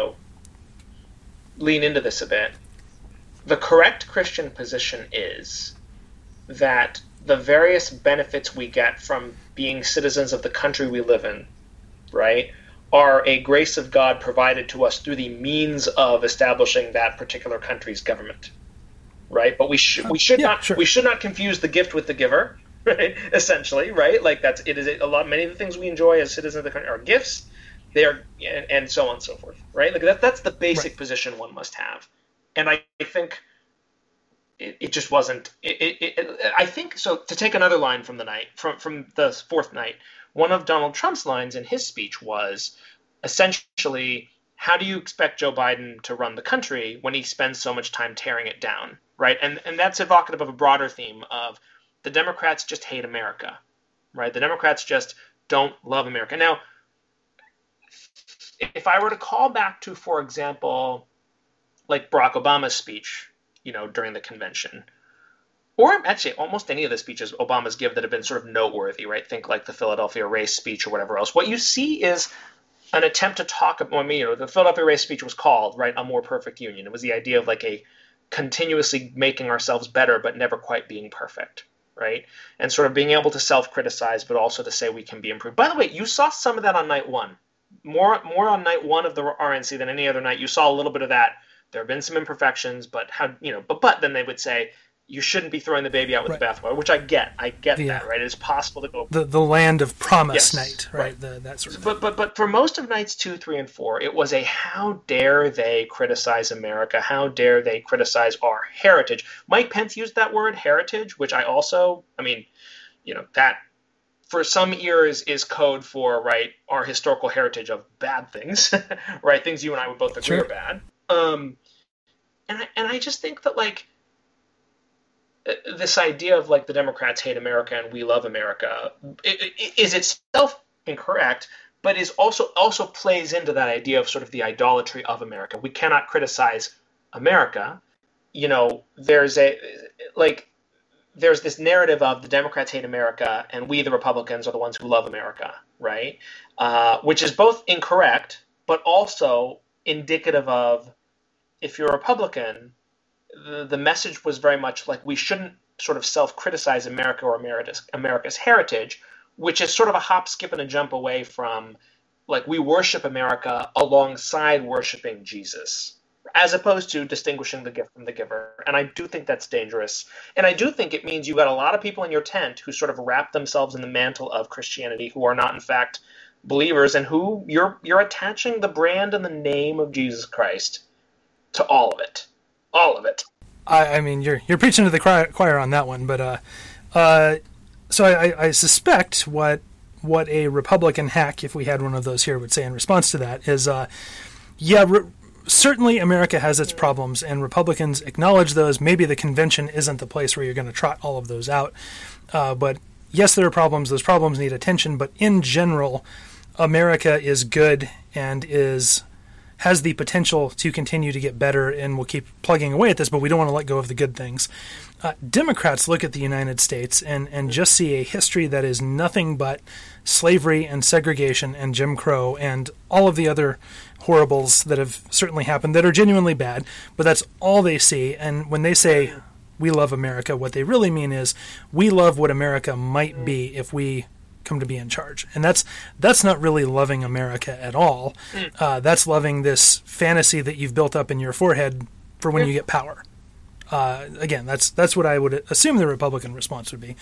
lean into this a bit. The correct Christian position is that the various benefits we get from being citizens of the country we live in, right, are a grace of God provided to us through the means of establishing that particular country's government, right? But we should not confuse the gift with the giver, right? Essentially, right? Like many of the things we enjoy as citizens of the country are gifts. They are, and so on and so forth, right? Like that's the basic position one must have. And I think it just wasn't. I think so. To take another line from the night, from the fourth night, one of Donald Trump's lines in his speech was essentially, "How do you expect Joe Biden to run the country when he spends so much time tearing it down?" Right, and that's evocative of a broader theme of the Democrats just hate America, right? The Democrats just don't love America. Now, if I were to call back to, for example, like Barack Obama's speech, during the convention, or actually almost any of the speeches Obama's give that have been sort of noteworthy, right? Think like the Philadelphia race speech or whatever else. What you see is an attempt to talk about, the Philadelphia race speech was called, right, A More Perfect Union. It was the idea of like a continuously making ourselves better, but never quite being perfect, right? And sort of being able to self-criticize, but also to say we can be improved. By the way, you saw some of that on night one. More on night one of the RNC than any other night. You saw a little bit of that. There have been some imperfections, but but then they would say you shouldn't be throwing the baby out with the bathwater, which I get. I get that, right? It's possible to go the land of promise night, right? That sort of thing. But for most of nights 2, 3, and 4, it was a how dare they criticize America? How dare they criticize our heritage? Mike Pence used that word heritage, which I also, that for some ears is code for, right, our historical heritage of bad things, right? Things you and I would both agree are bad. And I just think that, like, this idea of, like, the Democrats hate America and we love America is itself incorrect, but is also plays into that idea of sort of the idolatry of America. We cannot criticize America. There's there's this narrative of the Democrats hate America and we, the Republicans, are the ones who love America, right? Which is both incorrect, but also indicative of, if you're a Republican, the message was very much like we shouldn't sort of self-criticize America or America's heritage, which is sort of a hop, skip, and a jump away from, like, we worship America alongside worshiping Jesus, as opposed to distinguishing the gift from the giver. And I do think that's dangerous. And I do think it means you've got a lot of people in your tent who sort of wrap themselves in the mantle of Christianity, who are not, in fact, believers, and who you're attaching the brand and the name of Jesus Christ to all of it. All of it. I mean, you're preaching to the choir on that one, but so I suspect what a Republican hack, if we had one of those here, would say in response to that is, certainly America has its problems, and Republicans acknowledge those. Maybe the convention isn't the place where you're going to trot all of those out, but yes, there are problems. Those problems need attention, but in general, America is good and has the potential to continue to get better, and we'll keep plugging away at this, but we don't want to let go of the good things. Democrats look at the United States and just see a history that is nothing but slavery and segregation and Jim Crow and all of the other horribles that have certainly happened that are genuinely bad, but that's all they see. And when they say, we love America, what they really mean is, we love what America might be if we come to be in charge. And that's not really loving America at all. That's loving this fantasy that you've built up in your forehead for when you get power. Again, that's what I would assume the Republican response would be.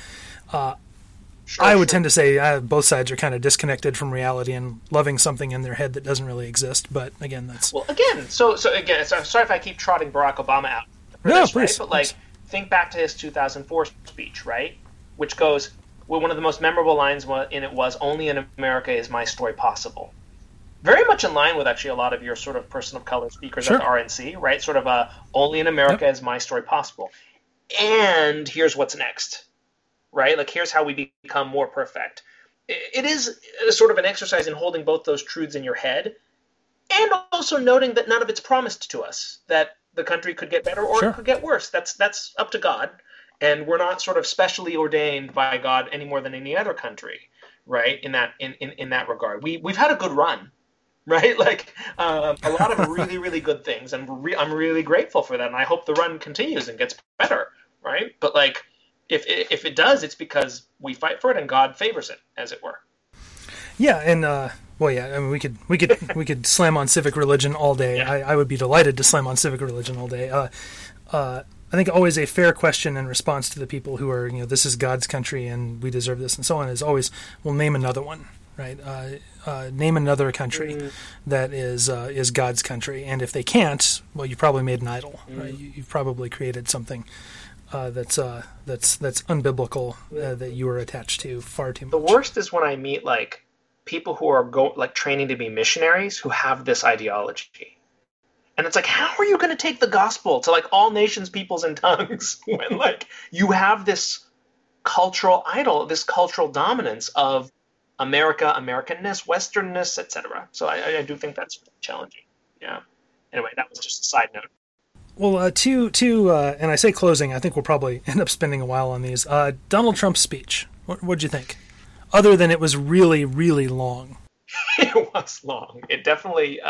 I would tend to say both sides are kind of disconnected from reality and loving something in their head that doesn't really exist. But again, that's... Well, again, so I'm sorry if I keep trotting Barack Obama out. No, this, please. Right? But, think back to his 2004 speech, right? Which goes... Well, one of the most memorable lines in it was, "Only in America is my story possible." Very much in line with actually a lot of your sort of person of color speakers at the RNC, right? Sort of "Only in America is my story possible." And here's what's next, right? Like, here's how we become more perfect. It is sort of an exercise in holding both those truths in your head and also noting that none of it's promised to us, that the country could get better or it could get worse. That's up to God. And we're not sort of specially ordained by God any more than any other country, right? In that regard, we've had a good run, right? Like a lot of really, really good things, and I'm really grateful for that. And I hope the run continues and gets better, right? But like, if it does, it's because we fight for it and God favors it, as it were. Yeah, and well, yeah. I mean, we could slam on civic religion all day. Yeah. I would be delighted to slam on civic religion all day. I think always a fair question in response to the people who are, this is God's country and we deserve this and so on, is always, well, name another one, right? Name another country that is God's country. And if they can't, well, you probably made an idol, right? You've probably created something that's unbiblical that you are attached to far too much. The worst is when I meet like people who are training to be missionaries who have this ideology. And it's like, how are you going to take the gospel to like all nations, peoples, and tongues when like you have this cultural idol, this cultural dominance of America, Americanness, Westernness, etc. So I do think that's challenging. Yeah. Anyway, that was just a side note. Well, and I say closing, I think we'll probably end up spending a while on these. Donald Trump's speech. What'd you think? Other than it was really, really long. It was long. It definitely.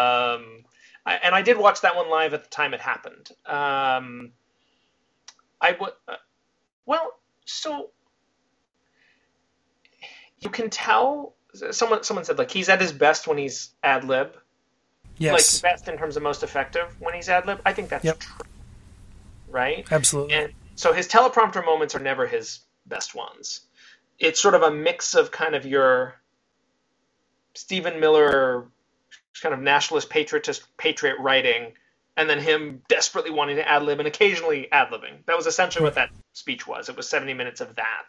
And I did watch that one live at the time it happened. So you can tell. Someone said like he's at his best when he's ad lib. Yes. Like best in terms of most effective when he's ad lib. I think that's true. Right. Absolutely. And so his teleprompter moments are never his best ones. It's sort of a mix of kind of your Stephen Miller kind of nationalist patriot writing, and then him desperately wanting to ad-lib and occasionally ad-libbing. That was essentially what that speech was. It was 70 minutes of that.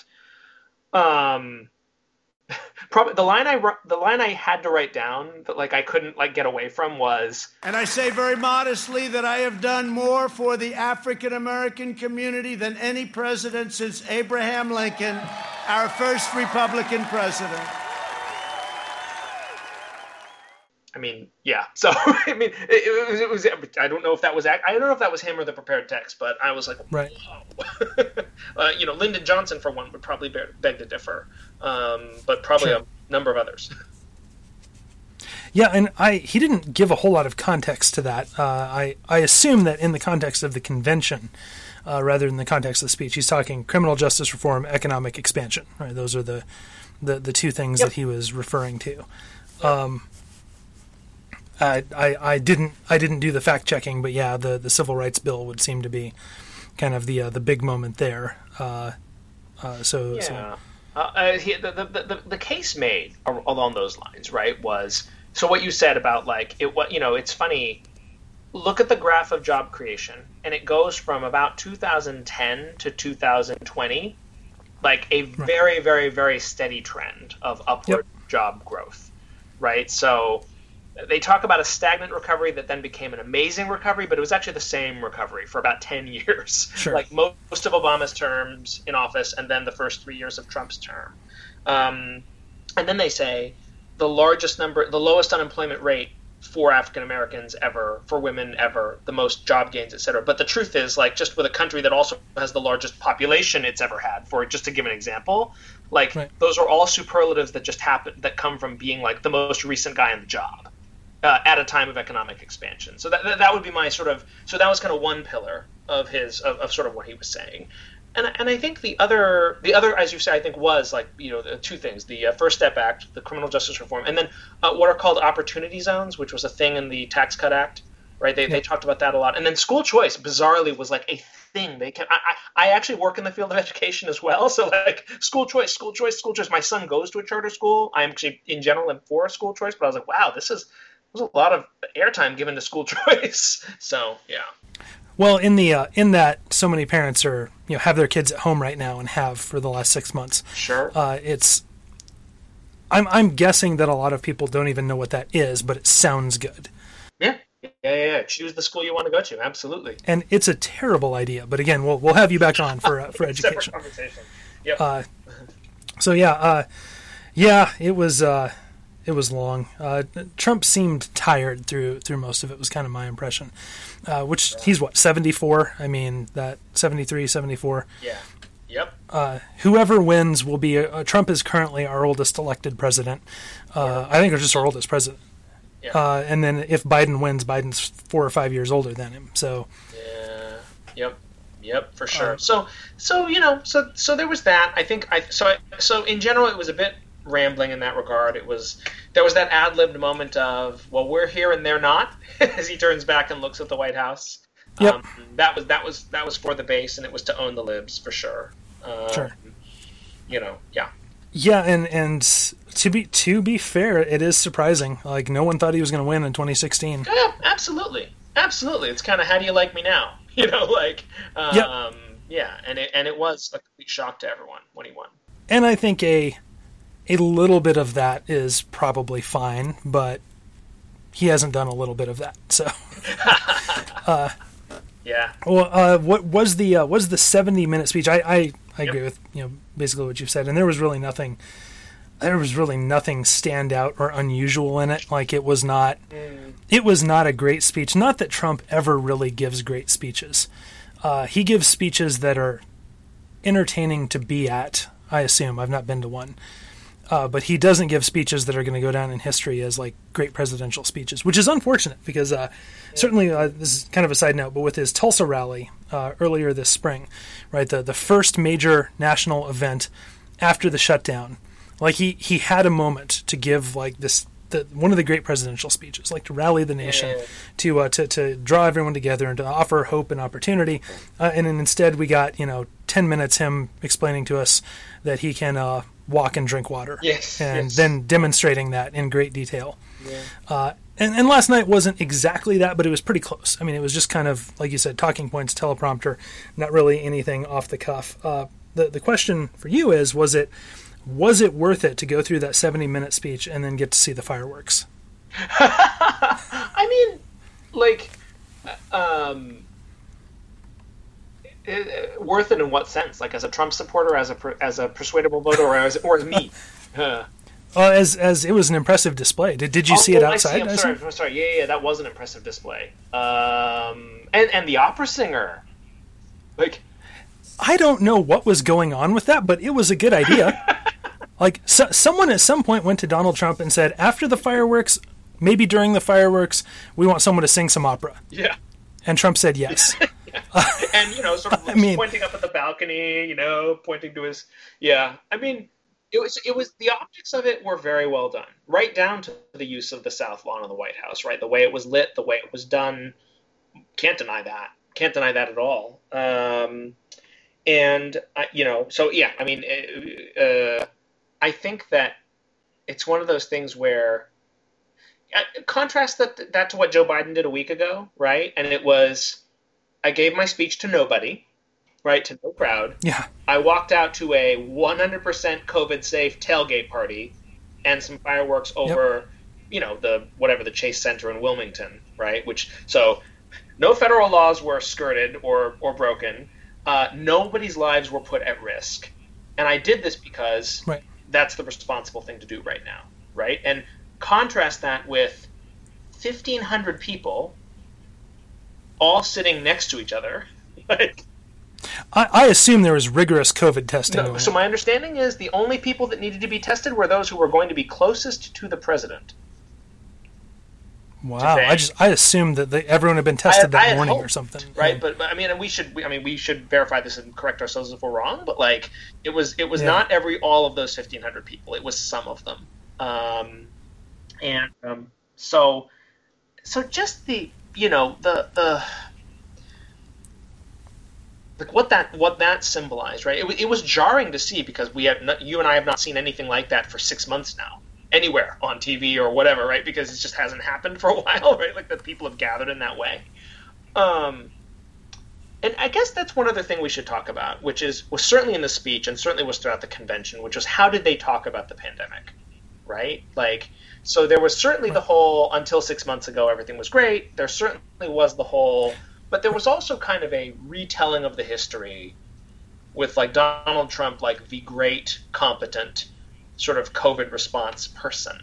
Probably the line I had to write down that like I couldn't like get away from was, and I say very modestly that I have done more for the African American community than any president since Abraham Lincoln, our first Republican president. I mean, yeah. So I mean, it was. I don't know if that was. I don't know if that was him or the prepared text, but I was like, Right. Whoa. Lyndon Johnson for one would probably beg to differ, but probably Sure. a number of others. Yeah, and he didn't give a whole lot of context to that. I assume that in the context of the convention, rather than the context of the speech, he's talking criminal justice reform, economic expansion. Right, those are the two things Yep. that he was referring to. I didn't do the fact checking, but yeah, the civil rights bill would seem to be kind of the big moment there. So The case made along those lines, right, was so what you said about like it's funny. Look at the graph of job creation, and it goes from about 2010 to 2020, like a very, very, very steady trend of upward job growth, right? So they talk about a stagnant recovery that then became an amazing recovery, but it was actually the same recovery for about 10 years, Sure. like most of Obama's terms in office and then the first 3 years of Trump's term. And then they say the lowest unemployment rate for African Americans ever, for women ever, the most job gains, et cetera. But the truth is, like, just with a country that also has the largest population it's ever had, just to give an example, like, Right. those are all superlatives that just happen, that come from being, like, the most recent guy in the job at a time of economic expansion. So that would be my sort of, so that was kind of one pillar of his, of sort of what he was saying. And I think the other, as you say, I think was like, the two things: the First Step Act, the criminal justice reform, and then what are called opportunity zones, which was a thing in the Tax Cut Act, right? They talked about that a lot. And then school choice, bizarrely, was like a thing. I actually work in the field of education as well, so like school choice. My son goes to a charter school. I am actually, in general, am for school choice, but I was like, wow, there's a lot of airtime given to school choice. So yeah. Well, in that so many parents are have their kids at home right now and have for the last 6 months. Sure. I'm guessing that a lot of people don't even know what that is, but it sounds good. Yeah. Choose the school you want to go to. Absolutely. And it's a terrible idea, but again, we'll have you back on for education. Separate conversation. Yep. So it was long. Trump seemed tired through most of it, was kind of my impression. Which he's 74? I mean, that 73, 74. Yeah. Yep. Whoever wins will be Trump is currently our oldest elected president. I think, or just our oldest president. Yeah. And then if Biden wins, Biden's 4 or 5 years older than him. So. Yeah. Yep. For sure. So there was that. I think so in general it was a bit rambling in that regard. There was that ad-libbed moment of, well, we're here and they're not, as he turns back and looks at the White House. Yep. That was for the base, and it was to own the libs for sure. Sure. Yeah. Yeah, and to be fair, it is surprising. Like, no one thought he was going to win in 2016. Yeah, absolutely. It's kind of, how do you like me now? Yep. Yeah, and it was a complete shock to everyone when he won. And I think a little bit of that is probably fine, but he hasn't done a little bit of that. So, yeah. Well, what was the 70-minute speech? I agree with basically what you've said, and there was really nothing stand out or unusual in it. Like, it was not a great speech. Not that Trump ever really gives great speeches. He gives speeches that are entertaining to be at. I assume. I've not been to one. But he doesn't give speeches that are going to go down in history as like great presidential speeches, which is unfortunate because certainly this is kind of a side note, but with his Tulsa rally earlier this spring, right, the first major national event after the shutdown, like he had a moment to give like one of the great presidential speeches, like to rally the nation, to draw everyone together and to offer hope and opportunity, and then instead we got 10 minutes him explaining to us that he can walk and drink water, then demonstrating that in great detail. Yeah. And last night wasn't exactly that, but it was pretty close. I mean, it was just kind of, like you said, talking points, teleprompter, not really anything off the cuff. The question for you is, was it worth it to go through that 70-minute speech and then get to see the fireworks? I mean, like, worth it in what sense? Like, as a Trump supporter, as a persuadable voter, or as me? As it was an impressive display. Did you see it outside? I'm sorry. Yeah, that was an impressive display. And the opera singer, like, I don't know what was going on with that, but it was a good idea. Like, someone at some point went to Donald Trump and said, after the fireworks, maybe during the fireworks, we want someone to sing some opera. Yeah. And Trump said yes. And, sort of pointing up at the balcony, pointing to his, I mean, it was the optics of it were very well done, right down to the use of the South Lawn of the White House, right? The way it was lit, the way it was done, can't deny that at all. I think that it's one of those things where contrast that to what Joe Biden did a week ago, right? And it was, I gave my speech to nobody, right? To no crowd. Yeah. I walked out to a 100% COVID safe tailgate party and some fireworks over, the Chase Center in Wilmington, right? So no federal laws were skirted or broken. Nobody's lives were put at risk. And I did this because that's the responsible thing to do right now, right? And contrast that with 1,500 people all sitting next to each other. I assume there was rigorous COVID testing. No, so my understanding is the only people that needed to be tested were those who were going to be closest to the president. Wow, I assumed that everyone had been tested that morning or something, right? But I mean, we should verify this and correct ourselves if we're wrong. But like, it was not all of those 1,500 people. It was some of them, so just the like what that symbolized, right? It was jarring to see because you and I have not seen anything like that for 6 months now. Anywhere on TV or whatever, right? Because it just hasn't happened for a while, right? Like that people have gathered in that way. And I guess that's one other thing we should talk about, which was certainly in the speech and certainly was throughout the convention, which was how did they talk about the pandemic, right? Like, so there was certainly the whole until 6 months ago everything was great. There certainly was the whole, but there was also kind of a retelling of the history with like Donald Trump, like the great, competent sort of COVID response person.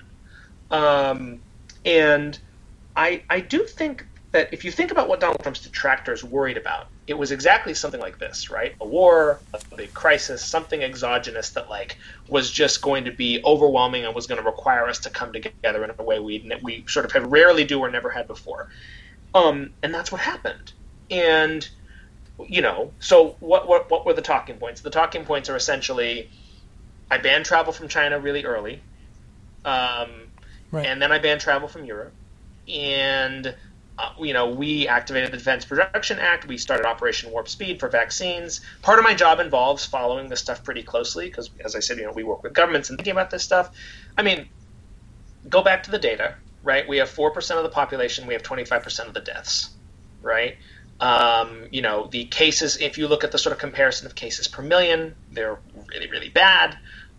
And I do think that if you think about what Donald Trump's detractors worried about, it was exactly something like this, right? A war, a big crisis, something exogenous that like was just going to be overwhelming and was going to require us to come together in a way we sort of have rarely do or never had before. And that's what happened. And, so what were the talking points? The talking points are essentially, I banned travel from China really early, and then I banned travel from Europe, and we activated the Defense Production Act. We started Operation Warp Speed for vaccines. Part of my job involves following this stuff pretty closely because, as I said, we work with governments and thinking about this stuff. I mean, go back to the data, right? We have 4% of the population. We have 25% of the deaths, right? The cases, if you look at the sort of comparison of cases per million, they're really, really bad.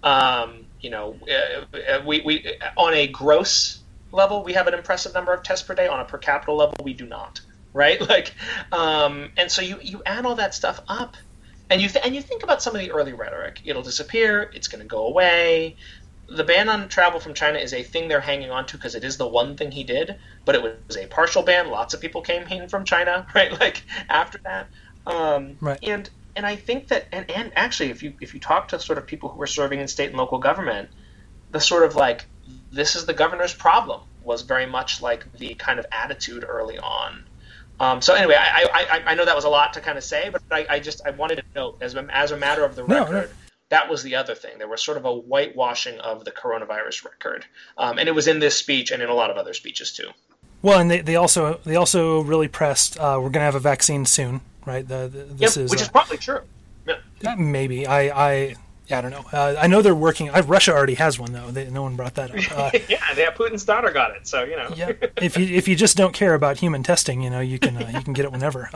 We on a gross level, we have an impressive number of tests per day. On a per capita level, we do not, right? Like, and so you add all that stuff up, and you think about some of the early rhetoric. It'll disappear. It's going to go away. The ban on travel from China is a thing they're hanging on to because it is the one thing he did, but it was a partial ban. Lots of people came in from China, right? Like after that, right. And I think that, and actually, if you talk to sort of people who were serving in state and local government, the sort of like, this is the governor's problem was very much like the kind of attitude early on. So anyway, I know that was a lot to kind of say, but I wanted to note as a matter of the record, that was the other thing. There was sort of a whitewashing of the coronavirus record, and it was in this speech and in a lot of other speeches too. Well, and they also really pressed. We're going to have a vaccine soon, right? Which is probably true. Yeah. Maybe I don't know. I know they're working. Russia already has one though. No one brought that up. Yeah, Putin's daughter got it. So Yeah. If you just don't care about human testing, you can get it whenever.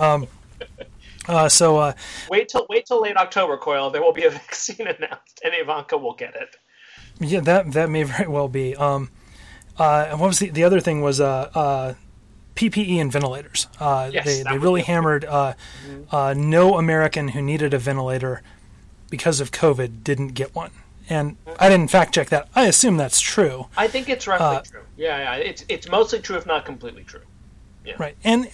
Wait till late October, Coyle. There will be a vaccine announced, and Ivanka will get it. Yeah, that may very well be. And what was the other thing was PPE and ventilators. Yes, they really hammered no American who needed a ventilator because of COVID didn't get one. And I didn't fact check that. I assume that's true. I think it's roughly true. Yeah, it's mostly true, if not completely true. Yeah. Right, and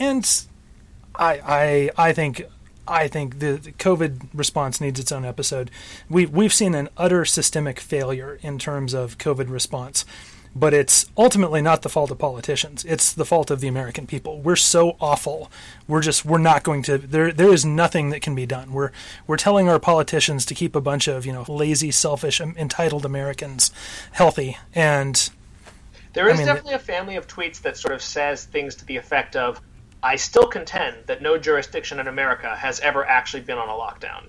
I think the COVID response needs its own episode. We've seen an utter systemic failure in terms of COVID response, but it's ultimately not the fault of politicians. It's the fault of the American people. We're so awful. We're not going to. There is nothing that can be done. We're telling our politicians to keep a bunch of lazy, selfish, entitled Americans healthy, and there is definitely a family of tweets that sort of says things to the effect of, I still contend that no jurisdiction in America has ever actually been on a lockdown.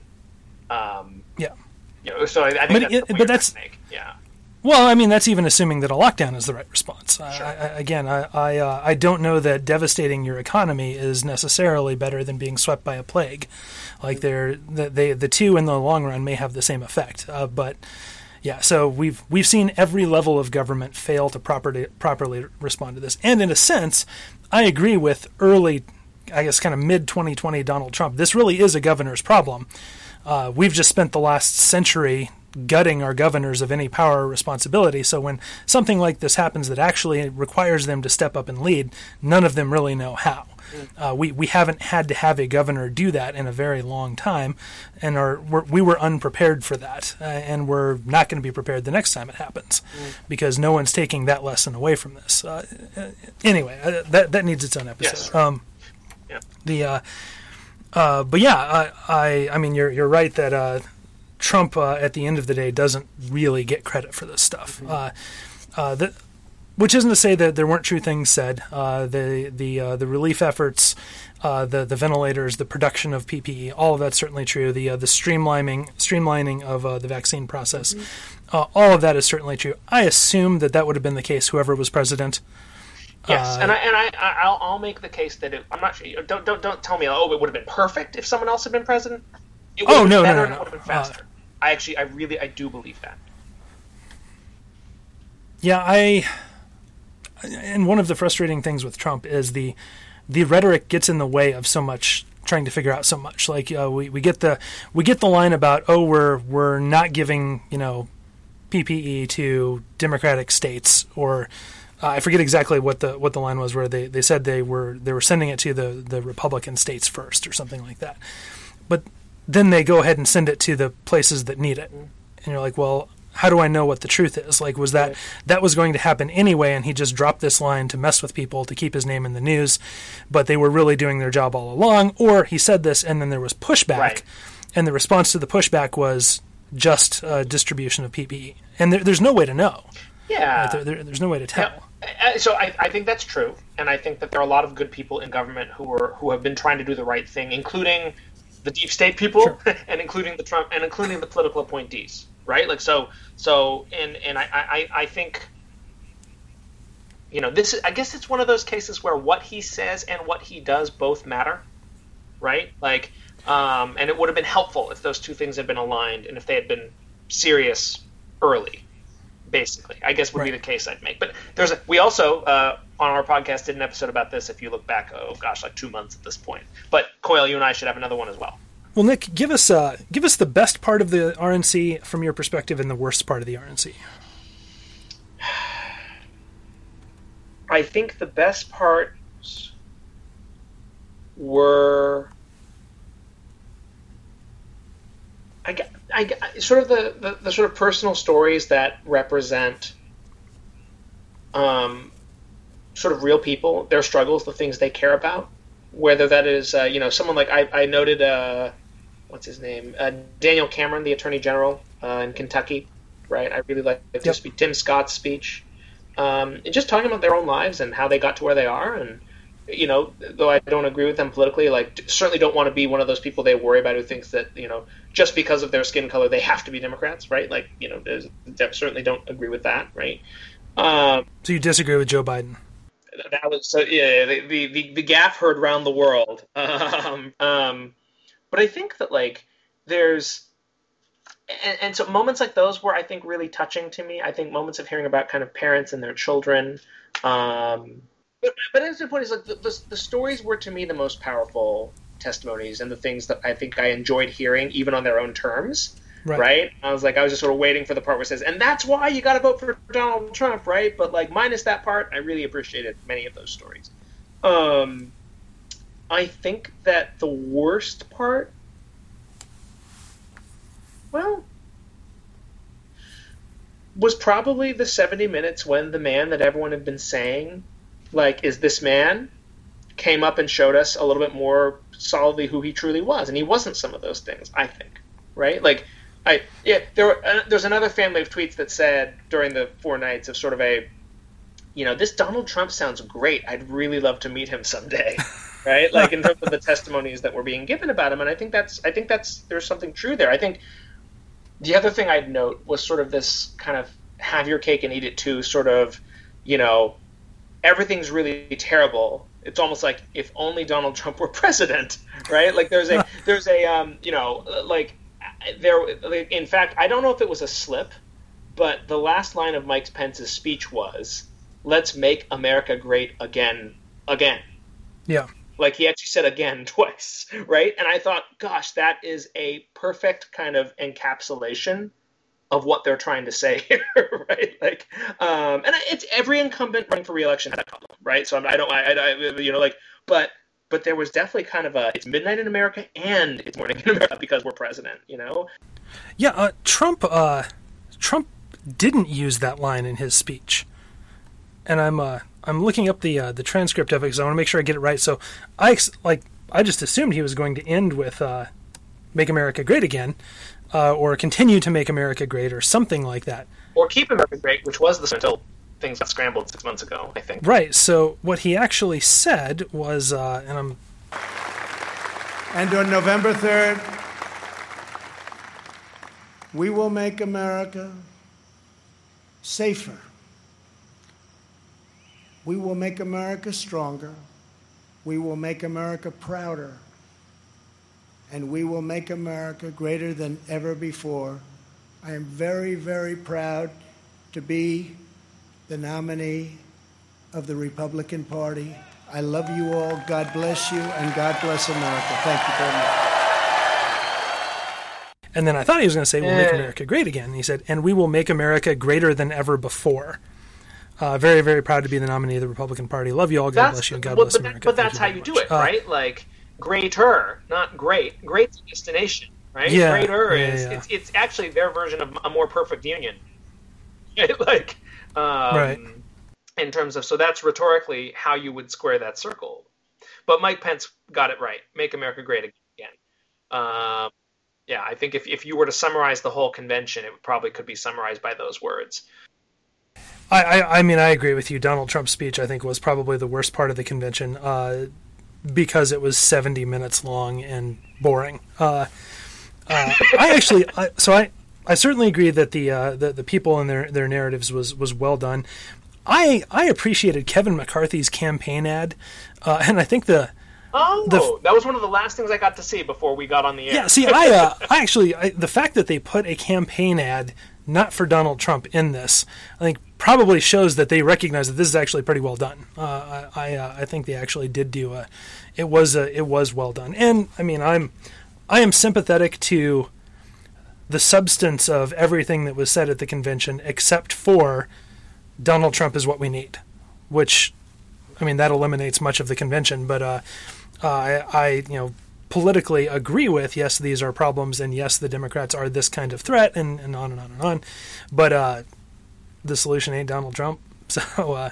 So I think that's the point that's to make. Yeah. Well, I mean, that's even assuming that a lockdown is the right response. Sure. I don't know that devastating your economy is necessarily better than being swept by a plague. Like the two in the long run may have the same effect, but. Yeah, so we've seen every level of government fail to properly respond to this. And in a sense, I agree with early, I guess kind of mid-2020 Donald Trump. This really is a governor's problem. We've just spent the last century gutting our governors of any power or responsibility. So when something like this happens that actually requires them to step up and lead, none of them really know how. We haven't had to have a governor do that in a very long time, and we were unprepared for that, and we're not going to be prepared the next time it happens, because no one's taking that lesson away from this. Anyway, that needs its own episode. Yes. But yeah, I mean, you're right that Trump at the end of the day doesn't really get credit for this stuff. Which isn't to say that there weren't true things said. The relief efforts, the ventilators, the production of PPE, all of that's certainly true. The streamlining of the vaccine process, all of that is certainly true. I assume that would have been the case whoever was president. Yes, I'll make the case that I'm not sure. Don't tell me. Oh, it would have been perfect if someone else had been president. It would have been better and it would have been faster. I do believe that. Yeah, and one of the frustrating things with Trump is the rhetoric gets in the way of so much, trying to figure out so much. Like we get the line about, we're not giving PPE to Democratic states, or I forget exactly what the line was, where they said they were sending it to the Republican states first or something like that. But then they go ahead and send it to the places that need it, and you're like, well, how do I know what the truth is? Like, was that was going to happen anyway, and he just dropped this line to mess with people to keep his name in the news, but they were really doing their job all along? Or he said this, and then there was pushback, and the response to the pushback was just distribution of PPE. And there's no way to know. Yeah. There's no way to tell. Yeah. So I think that's true, and I think that there are a lot of good people in government who have been trying to do the right thing, including the deep state people, sure. and including the political appointees. Right, like so, and I think, this. I guess it's one of those cases where what he says and what he does both matter, right? Like, and it would have been helpful if those two things had been aligned and if they had been serious early. Basically, I guess would be the case I'd make. But we also on our podcast did an episode about this. If you look back, like 2 months at this point. But Coyle, you and I should have another one as well. Well, Nick, give us the best part of the RNC from your perspective and the worst part of the RNC. I think the best parts were I sort of the sort of personal stories that represent sort of real people, their struggles, the things they care about. Whether that is someone like I noted what's his name? Daniel Cameron, the Attorney General in Kentucky, right? I really like Tim Scott's speech. And just talking about their own lives and how they got to where they are. And, though I don't agree with them politically, certainly don't want to be one of those people they worry about who thinks that, just because of their skin color, they have to be Democrats, right? Certainly don't agree with that, right? So you disagree with Joe Biden? That was the gaffe heard round the world. But I think that there's and so moments like those were, I think, really touching to me. I think moments of hearing about kind of parents and their children. But as the point is, the stories were to me the most powerful testimonies and the things that I think I enjoyed hearing, even on their own terms. right? I was just sort of waiting for the part where it says, and that's why you got to vote for Donald Trump, right? But like minus that part, I really appreciated many of those stories. I think that the worst part, was probably the 70 minutes when the man that everyone had been saying, like, is this man, came up and showed us a little bit more solidly who he truly was. And he wasn't some of those things, I think, right? Like, there's another family of tweets that said during the 4 nights of sort of this Donald Trump sounds great. I'd really love to meet him someday, right? Like in terms of the testimonies that were being given about him. And I think that's there's something true there. I think the other thing I'd note was sort of this kind of have your cake and eat it too, sort of, everything's really terrible. It's almost like if only Donald Trump were president, right? Like in fact, I don't know if it was a slip, but the last line of Mike Pence's speech was, "Let's make America great again." Yeah. Like he actually said again twice, right? And I thought, gosh, that is a perfect kind of encapsulation of what they're trying to say here, right? Like, and it's every incumbent running for re-election has that problem, right? So but there was definitely kind of it's midnight in America and it's morning in America because we're president, Yeah, Trump didn't use that line in his speech, and I'm looking up the transcript of it because I want to make sure I get it right. So I just assumed he was going to end with "Make America Great Again," or "Continue to Make America Great," or something like that. Or "Keep America Great," which was the until things got scrambled 6 months ago, I think. Right. So what he actually said was, And on November 3rd, we will make America safer. We will make America stronger. We will make America prouder. And we will make America greater than ever before. I am very, very proud to be the nominee of the Republican Party. I love you all. God bless you, and God bless America. Thank you very much. And then I thought he was going to say, "We'll make America great again." And he said, "And we will make America greater than ever before." Very, very proud to be the nominee of the Republican Party. Love you all. God bless you, and God bless America. But that's how you do it, right? Like, greater, not great. Great's a destination, right? Yeah, greater is it's actually their version of a more perfect union. Like, right. In terms of, so that's rhetorically how you would square that circle. But Mike Pence got it right. Make America great again. I think if you were to summarize the whole convention, it probably could be summarized by those words. I mean, I agree with you. Donald Trump's speech, I think, was probably the worst part of the convention because it was 70 minutes long and boring. I certainly agree that the people and their narratives was well done. I appreciated Kevin McCarthy's campaign ad, and I think that was one of the last things I got to see before we got on the air. Yeah, see, the fact that they put a campaign ad not for Donald Trump in this, I think probably shows that they recognize that this is actually pretty well done. I think they actually did do it was well done. And I mean, I am sympathetic to the substance of everything that was said at the convention, except for Donald Trump is what we need, which, I mean, that eliminates much of the convention. But I politically agree with, yes, these are problems, and yes, the Democrats are this kind of threat, and on and on and on. But the solution ain't Donald Trump. So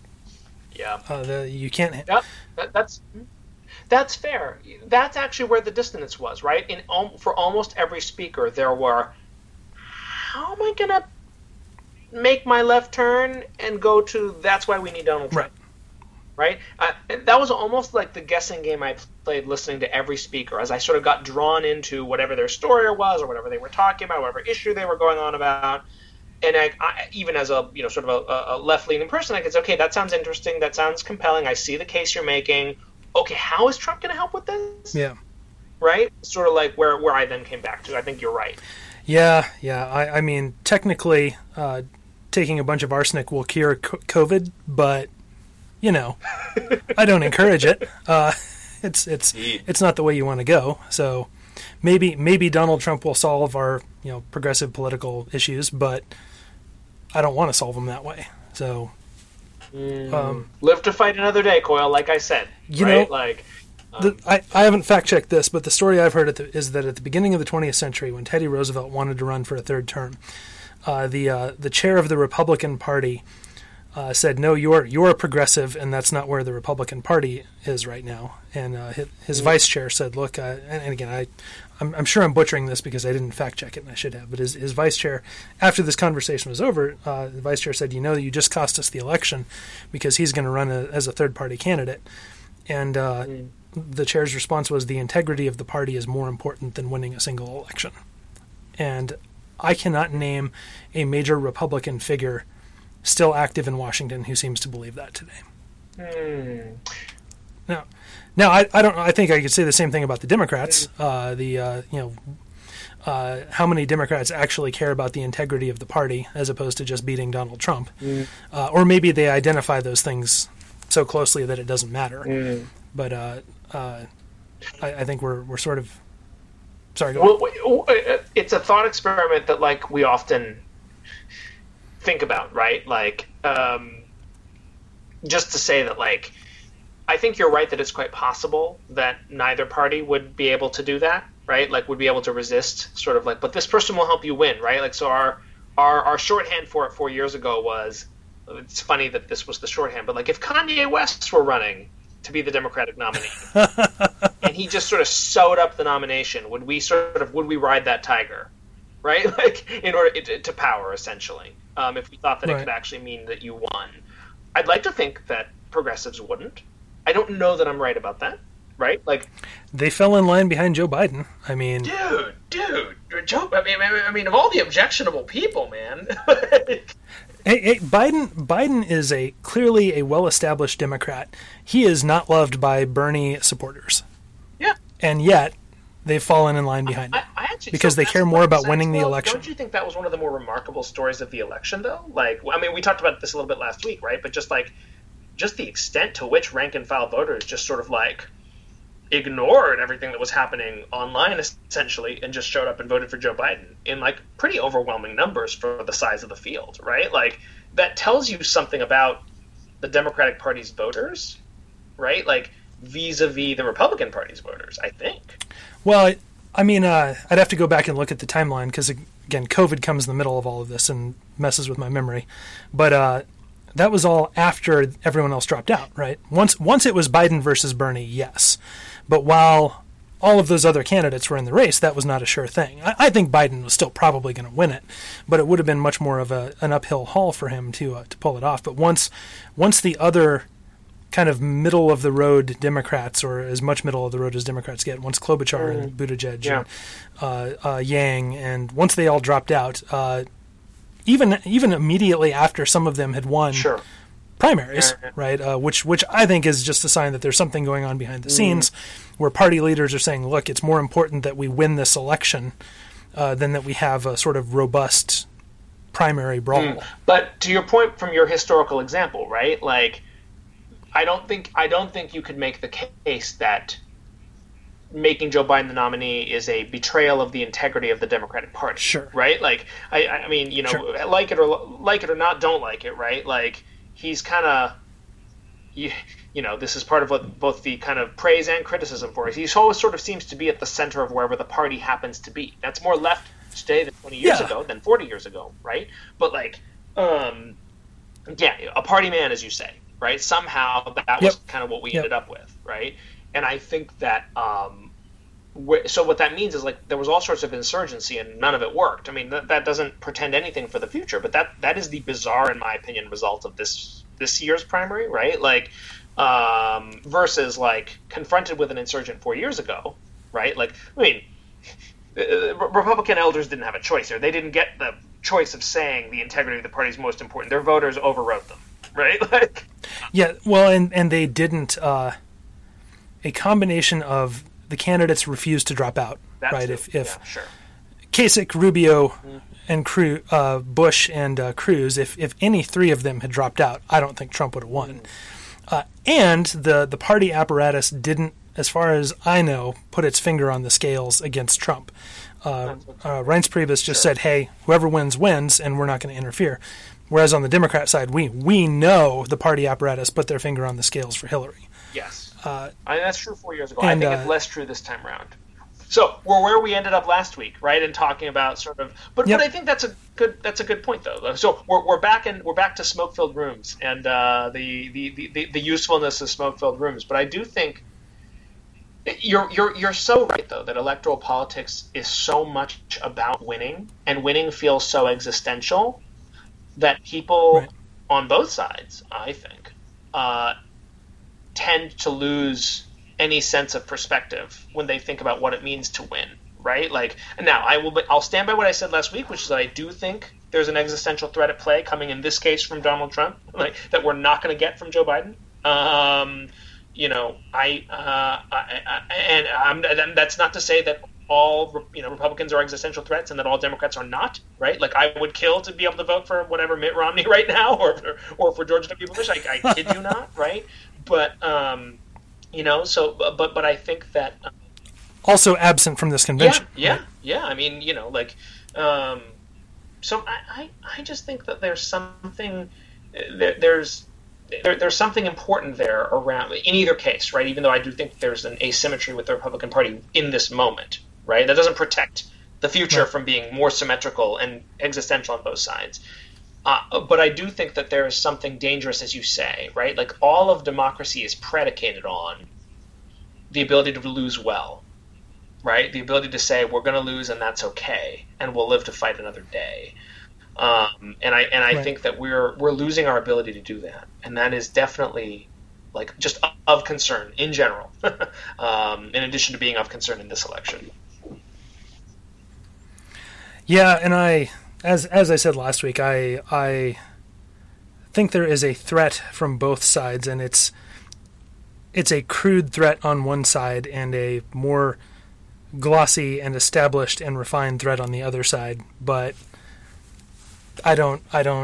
you can't. Yep, that's fair. That's actually where the dissonance was, right? For almost every speaker, there were, how am I going to make my left turn and go to, that's why we need Donald Trump. Right? That was almost like the guessing game I played listening to every speaker as I sort of got drawn into whatever their story was or whatever they were talking about, whatever issue they were going on about. And I even as a sort of a left-leaning person, I could say, okay, that sounds interesting. That sounds compelling. I see the case you're making. Okay, how is Trump going to help with this? Yeah. Right? Sort of like where I then came back to. I think you're right. Yeah. I mean, technically, taking a bunch of arsenic will cure COVID, but I don't encourage it. It's not the way you want to go. So maybe Donald Trump will solve our progressive political issues, but I don't want to solve them that way. So live to fight another day, Coyle. Like I said, right? I haven't fact checked this, but the story I've heard is that at the beginning of the 20th century, when Teddy Roosevelt wanted to run for a third term, the chair of the Republican Party said, "No, you're a progressive, and that's not where the Republican Party is right now." And his vice chair said, "Look," and again, I'm sure I'm butchering this because I didn't fact check it, and I should have. But his vice chair, after this conversation was over, the vice chair said, "You just cost us the election because he's going to run as a third party candidate." And the chair's response was, "The integrity of the party is more important than winning a single election." And I cannot name a major Republican figure still active in Washington who seems to believe that today. Now, I don't know. I think I could say the same thing about the Democrats. How many Democrats actually care about the integrity of the party as opposed to just beating Donald Trump? Or maybe they identify those things so closely that it doesn't matter. But I think we're sort of... Sorry, go on. Well, it's a thought experiment that we often think about, right? Just to say that I think you're right that it's quite possible that neither party would be able to do that, right? Would be able to resist sort of but this person will help you win, right? So our shorthand for it 4 years ago was, it's funny that this was the shorthand, but if Kanye West were running to be the Democratic nominee and he just sort of sewed up the nomination, would we ride that tiger, right? In order to power, essentially, if we thought that it could actually mean that you won. I'd like to think that progressives wouldn't. I don't know that I'm right about that, right? They fell in line behind Joe Biden. I mean, dude, Joe. I mean, of all the objectionable people, man. Hey, Biden is clearly a well-established Democrat. He is not loved by Bernie supporters. Yeah. And yet, they've fallen in line behind him. Because they care more about winning the election. Don't you think that was one of the more remarkable stories of the election, though? We talked about this a little bit last week, right? But just the extent to which rank-and-file voters just sort of ignored everything that was happening online, essentially, and just showed up and voted for Joe Biden in pretty overwhelming numbers for the size of the field, right? That tells you something about the Democratic Party's voters, right? Vis-a-vis the Republican Party's voters, I think. Well, I mean, I'd have to go back and look at the timeline because, again, COVID comes in the middle of all of this and messes with my memory. But that was all after everyone else dropped out, right? Once it was Biden versus Bernie, yes. But while all of those other candidates were in the race, that was not a sure thing. I think Biden was still probably going to win it, but it would have been much more of an uphill haul for him to pull it off. But once the other kind of middle-of-the-road Democrats, or as much middle-of-the-road as Democrats get, once Klobuchar and Buttigieg and Yang, and once they all dropped out, even immediately after some of them had won primaries, right? Which I think is just a sign that there's something going on behind the scenes, where party leaders are saying, "Look, it's more important that we win this election than that we have a sort of robust primary brawl." But to your point from your historical example, right? I don't think you could make the case that making Joe Biden the nominee is a betrayal of the integrity of the Democratic Party. Sure. Right? I mean, like it or not, don't like it, right? He's kind of, this is part of what both the kind of praise and criticism for. He always sort of seems to be at the center of wherever the party happens to be. That's more left today than 20 years ago, than 40 years ago, right? But a party man, as you say, right? Somehow that was kind of what we ended up with, right? And I think that so what that means is there was all sorts of insurgency and none of it worked. I mean, that doesn't portend anything for the future, but that is the bizarre, in my opinion, result of this year's primary, right? Versus confronted with an insurgent 4 years ago, right? Republican elders didn't have a choice here. They didn't get the choice of saying the integrity of the party is most important. Their voters overrode them, right? Yeah, well, and they didn't. A combination of the candidates refused to drop out, right? If Kasich, Rubio, and Bush and Cruz, if any three of them had dropped out, I don't think Trump would have won. And the party apparatus didn't as far as I know, put its finger on the scales against Trump. Reince Priebus just said, hey, whoever wins, wins, and we're not going to interfere. Whereas on the Democrat side, we know the party apparatus put their finger on the scales for Hillary. Yes. That's true 4 years ago. And, I think it's less true this time around. So we're where we ended up last week, right? And talking about sort of, but I think that's a good point though. So we're back to smoke-filled rooms and the usefulness of smoke-filled rooms. But I do think you're so right though that electoral politics is so much about winning, and winning feels so existential that people on both sides, I think, tend to lose any sense of perspective when they think about what it means to win, right? Like, now I'll stand by what I said last week, which is that I do think there's an existential threat at play coming in this case from Donald Trump, like that we're not going to get from Joe Biden. That's not to say that all Republicans are existential threats and that all Democrats are not, right? Like, I would kill to be able to vote for whatever Mitt Romney right now, or for George W. Bush. I kid you not, right? But but I think that also absent from this convention. Yeah. I mean, so I just think that there's something there's something important there around in either case, right? Even though I do think there's an asymmetry with the Republican Party in this moment, right? That doesn't protect the future from being more symmetrical and existential on both sides. But I do think that there is something dangerous, as you say, right? Like, all of democracy is predicated on the ability to lose well, right? The ability to say we're going to lose and that's okay, and we'll live to fight another day. And I think that we're losing our ability to do that, and that is definitely like just of concern in general. In addition to being of concern in this election. Yeah, and as I said last week, I think there is a threat from both sides, and it's a crude threat on one side and a more glossy and established and refined threat on the other side. But I don't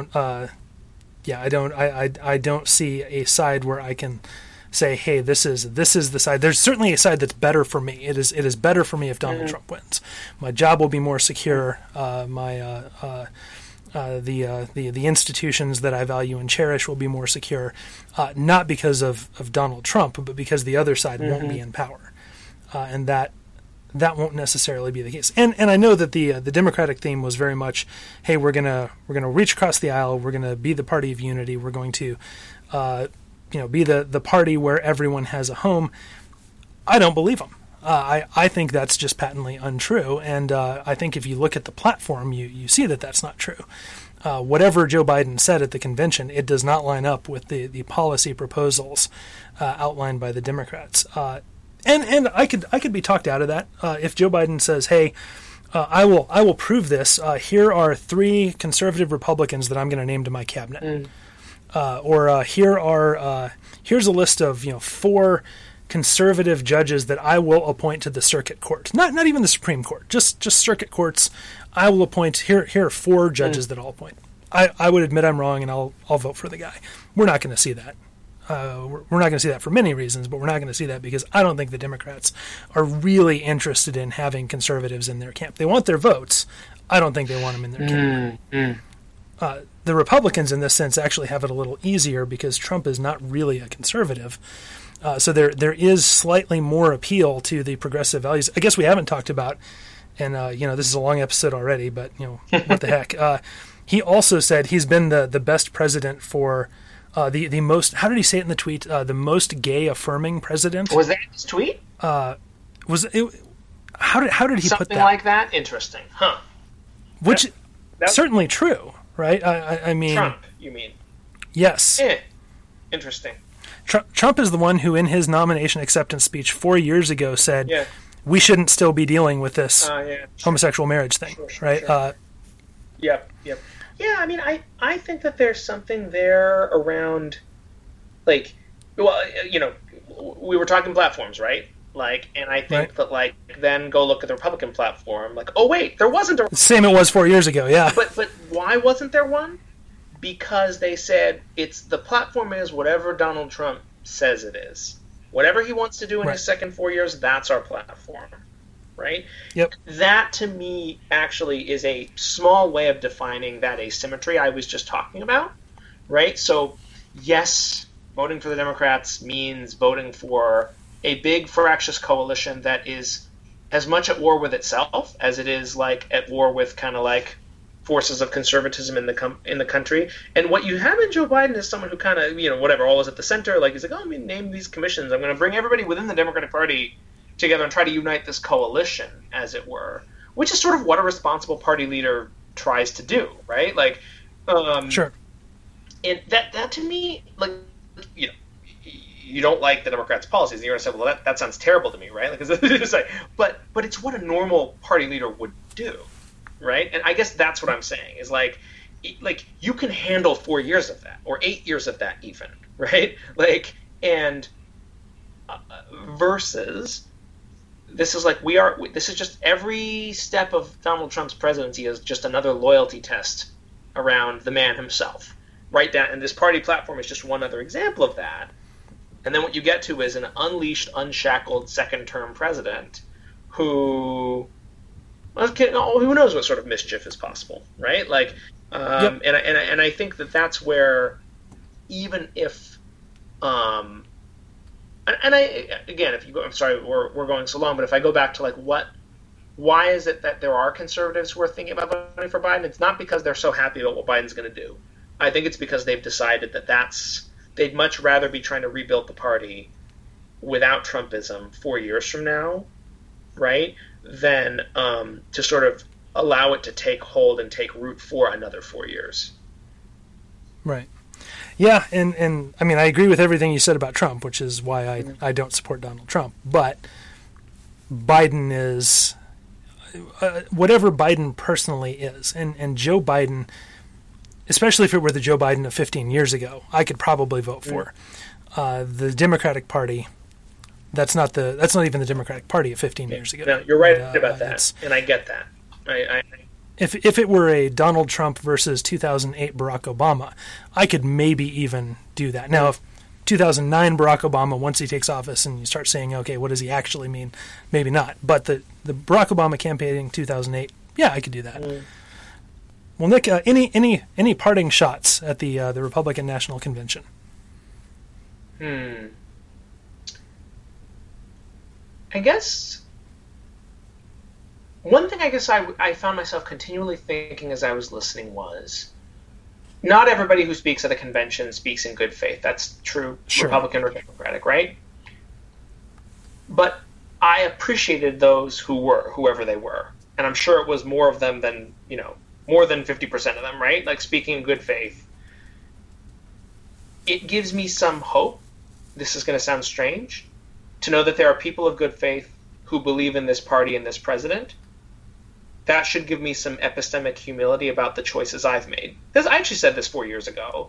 see a side where I can say, hey, this is the side. There's certainly a side that's better for me. It is better for me if Donald Trump wins. My job will be more secure. The institutions that I value and cherish will be more secure, not because of Donald Trump, but because the other side won't be in power, and that won't necessarily be the case. And I know that the Democratic theme was very much, hey, we're gonna reach across the aisle. We're gonna be the party of unity. We're going to be the party where everyone has a home. I don't believe them. I think that's just patently untrue, and I think if you look at the platform, you see that that's not true. Whatever Joe Biden said at the convention, it does not line up with the policy proposals outlined by the Democrats. And I could be talked out of that if Joe Biden says, hey, I will prove this. Here are 3 conservative Republicans that I'm going to name to my cabinet. Here's a list of 4 conservative judges that I will appoint to the circuit court. Not even the Supreme Court, just circuit courts. I will appoint. Here are 4 judges that I'll appoint. I would admit I'm wrong, and I'll vote for the guy. We're not going to see that. We're not going to see that for many reasons, but we're not going to see that because I don't think the Democrats are really interested in having conservatives in their camp. They want their votes. I don't think they want them in their camp. The Republicans, in this sense, actually have it a little easier because Trump is not really a conservative. So there is slightly more appeal to the progressive values. I guess we haven't talked about, and this is a long episode already, but what the heck? He also said he's been the best president for the most. How did he say it in the tweet? The most gay affirming president. Was that his tweet? Was it? How did he put that? Something like that. Interesting, huh? Which certainly true, right? I mean, Trump. You mean? Yes. Interesting. Trump is the one who, in his nomination acceptance speech 4 years ago, said, we shouldn't still be dealing with this homosexual marriage thing, right? Sure. Yep. Yeah, I mean, I think that there's something there around, like, well, we were talking platforms, right? Like, and I think that, like, then go look at the Republican platform, like, oh, wait, there wasn't a... Same it was 4 years ago, yeah. But why wasn't there one? Because they said the platform is whatever Donald Trump says it is. Whatever he wants to do in Right. his second 4 years, that's our platform, right? Yep. That, to me, actually is a small way of defining that asymmetry I was just talking about, right? So, yes, voting for the Democrats means voting for a big, fractious coalition that is as much at war with itself as it is like at war with kind of like forces of conservatism in the country. And what you have in Joe Biden is someone who kind of, whatever, always at the center. Like, he's like, oh, name these commissions. I'm going to bring everybody within the Democratic Party together and try to unite this coalition, as it were, which is sort of what a responsible party leader tries to do, right? Like, Sure. and that to me, like, you don't like the Democrats' policies, and you're going to say, well, that sounds terrible to me, right? Like, it's like, but it's what a normal party leader would do, right? And I guess that's what I'm saying is like you can handle 4 years of that or 8 years of that even, right? Like, and versus this is like this is just every step of Donald Trump's presidency is just another loyalty test around the man himself, right? Down, and this party platform is just one other example of that. And then what you get to is an unleashed, unshackled second-term president who knows what sort of mischief is possible, right? Like, Yep. and I think that's where, even if, and I again, if you go, I'm sorry, we're going so long, but if I go back to like why is it that there are conservatives who are thinking about voting for Biden? It's not because they're so happy about what Biden's going to do. I think it's because they've decided they'd much rather be trying to rebuild the party without Trumpism 4 years from now, right, than to sort of allow it to take hold and take root for another 4 years. Right. Yeah, and I mean, I agree with everything you said about Trump, which is why I don't support Donald Trump. But Biden is whatever Biden personally is, and Joe Biden, especially if it were the Joe Biden of 15 years ago, I could probably vote for. The Democratic Party, that's not even the Democratic Party of 15 years ago. No, you're right about that, and I get that. If it were a Donald Trump versus 2008 Barack Obama, I could maybe even do that. Now, if 2009 Barack Obama, once he takes office and you start saying, okay, what does he actually mean? Maybe not. But the Barack Obama campaigning 2008, yeah, I could do that. Well, Nick, any parting shots at the Republican National Convention? I guess one thing I found myself continually thinking as I was listening was, not everybody who speaks at a convention speaks in good faith. That's true, Sure. Republican or Democratic, right? But I appreciated those who were, whoever they were. And I'm sure it was more of them than, more than 50% of them, right? Like, speaking in good faith. It gives me some hope, this is going to sound strange, to know that there are people of good faith who believe in this party and this president. That should give me some epistemic humility about the choices I've made. Because I actually said this 4 years ago.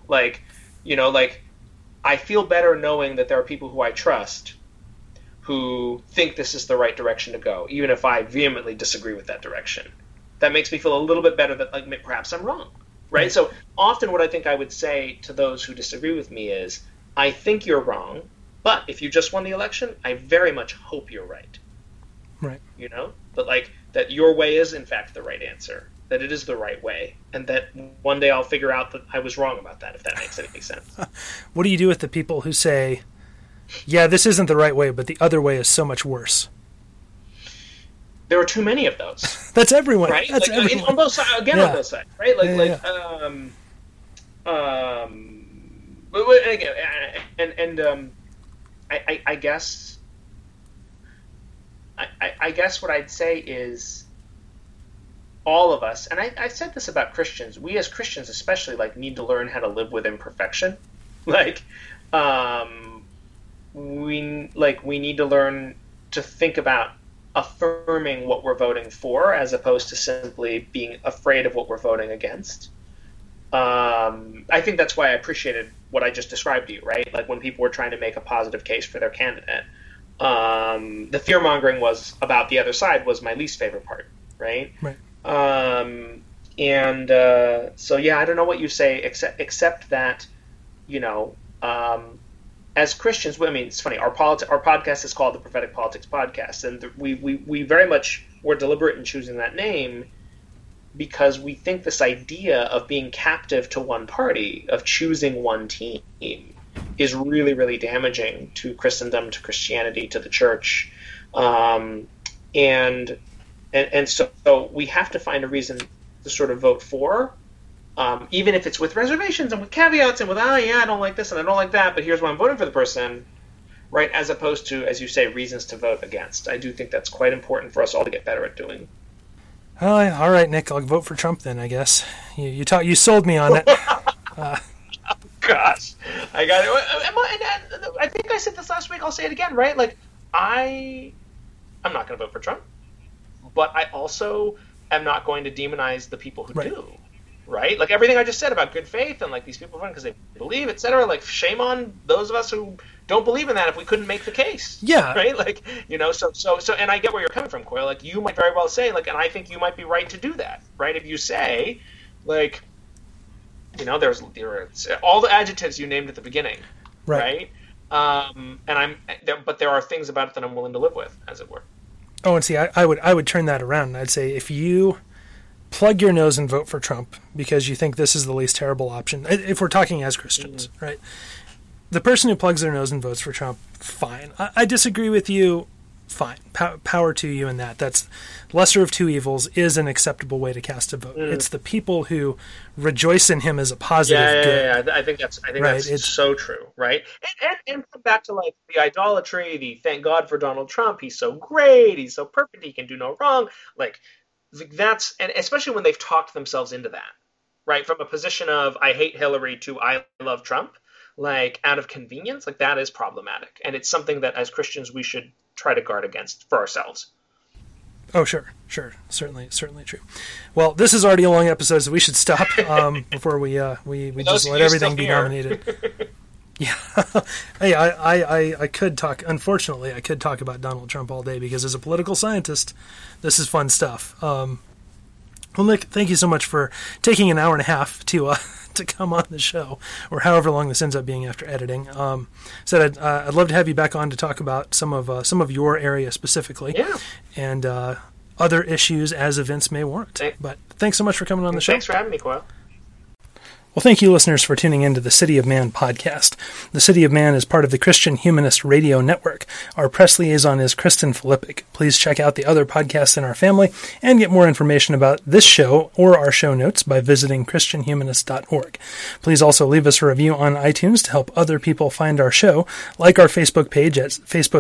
I feel better knowing that there are people who I trust who think this is the right direction to go, even if I vehemently disagree with that direction. That makes me feel a little bit better that perhaps I'm wrong, right? So often what I think I would say to those who disagree with me is, I think you're wrong, but if you just won the election, I very much hope you're right. Right. But that your way is in fact the right answer, that it is the right way, and that one day I'll figure out that I was wrong about that, if that makes any sense. What do you do with the people who say, yeah, this isn't the right way, but the other way is so much worse? There are too many of those. That's everyone. Right? That's everyone. On both sides, on both sides, right? But again, I guess I guess what I'd say is, all of us, and I said this about Christians, we as Christians especially need to learn how to live with imperfection. We need to learn to think about affirming what we're voting for as opposed to simply being afraid of what we're voting against. I think that's why I appreciated what I just described to you, right? When people were trying to make a positive case for their candidate. The fear-mongering about the other side was my least favorite part, right? Right. So yeah, I don't know what you say except that, as Christians, I mean, it's funny. Our podcast is called the Prophetic Politics Podcast, and we very much were deliberate in choosing that name because we think this idea of being captive to one party, of choosing one team, is really, really damaging to Christendom, to Christianity, to the church, and so we have to find a reason to sort of vote for. Even if it's with reservations and with caveats and with, I don't like this and I don't like that, but here's why I'm voting for the person, right? As opposed to, as you say, reasons to vote against. I do think that's quite important for us all to get better at doing. All right, Nick, I'll vote for Trump then, I guess. You sold me on it. Gosh, I got it. I think I said this last week. I'll say it again, right? Like, I'm not going to vote for Trump, but I also am not going to demonize the people who do. Right? Like everything I just said about good faith and like these people voting because they believe, etc. Like shame on those of us who don't believe in that if we couldn't make the case. Yeah. Right? Like, so and I get where you're coming from, Coyle. Like you might very well say, like, and I think you might be right to do that, right? If you say, like, there's all the adjectives you named at the beginning. Right? But there are things about it that I'm willing to live with, as it were. Oh, and see, I would turn that around and I'd say if you plug your nose and vote for Trump because you think this is the least terrible option. If we're talking as Christians, right? The person who plugs their nose and votes for Trump, fine. I disagree with you, fine. Power to you in that. That's lesser of two evils is an acceptable way to cast a vote. It's the people who rejoice in him as a positive good. I think that's it's so true, right? And come back to like the idolatry, the thank God for Donald Trump. He's so great. He's so perfect. He can do no wrong. Like, that's, and especially when they've talked themselves into that, right? From a position of I hate Hillary to I love Trump, like out of convenience, like that is problematic. And it's something that as Christians we should try to guard against for ourselves. Oh, sure. Certainly true. Well, this is already a long episode, so we should stop before we just let everything be nominated. Yeah. Hey, I could talk, unfortunately, I could talk about Donald Trump all day because as a political scientist, this is fun stuff. Well, Nick, thank you so much for taking an hour and a half to come on the show, or however long this ends up being after editing. I'd love to have you back on to talk about some of your area specifically, and other issues as events may warrant. But thanks so much for coming on the show. Thanks for having me, Coyle. Well, thank you, listeners, for tuning in to the City of Man podcast. The City of Man is part of the Christian Humanist Radio Network. Our press liaison is Kristen Filippic. Please check out the other podcasts in our family and get more information about this show or our show notes by visiting christianhumanist.org. Please also leave us a review on iTunes to help other people find our show, like our Facebook page at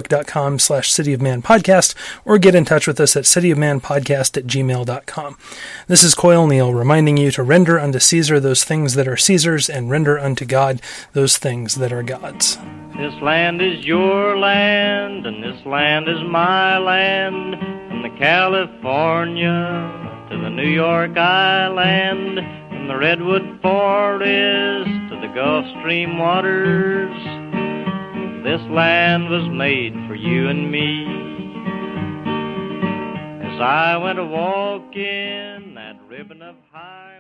facebook.com/cityofmanpodcast, or get in touch with us at cityofmanpodcast@gmail.com. This is Coyle Neal reminding you to render unto Caesar those things that are Caesar's, and render unto God those things that are God's. This land is your land, and this land is my land, from the California to the New York Island, from the Redwood Forest to the Gulf Stream waters. This land was made for you and me. As I went a-walking that ribbon of high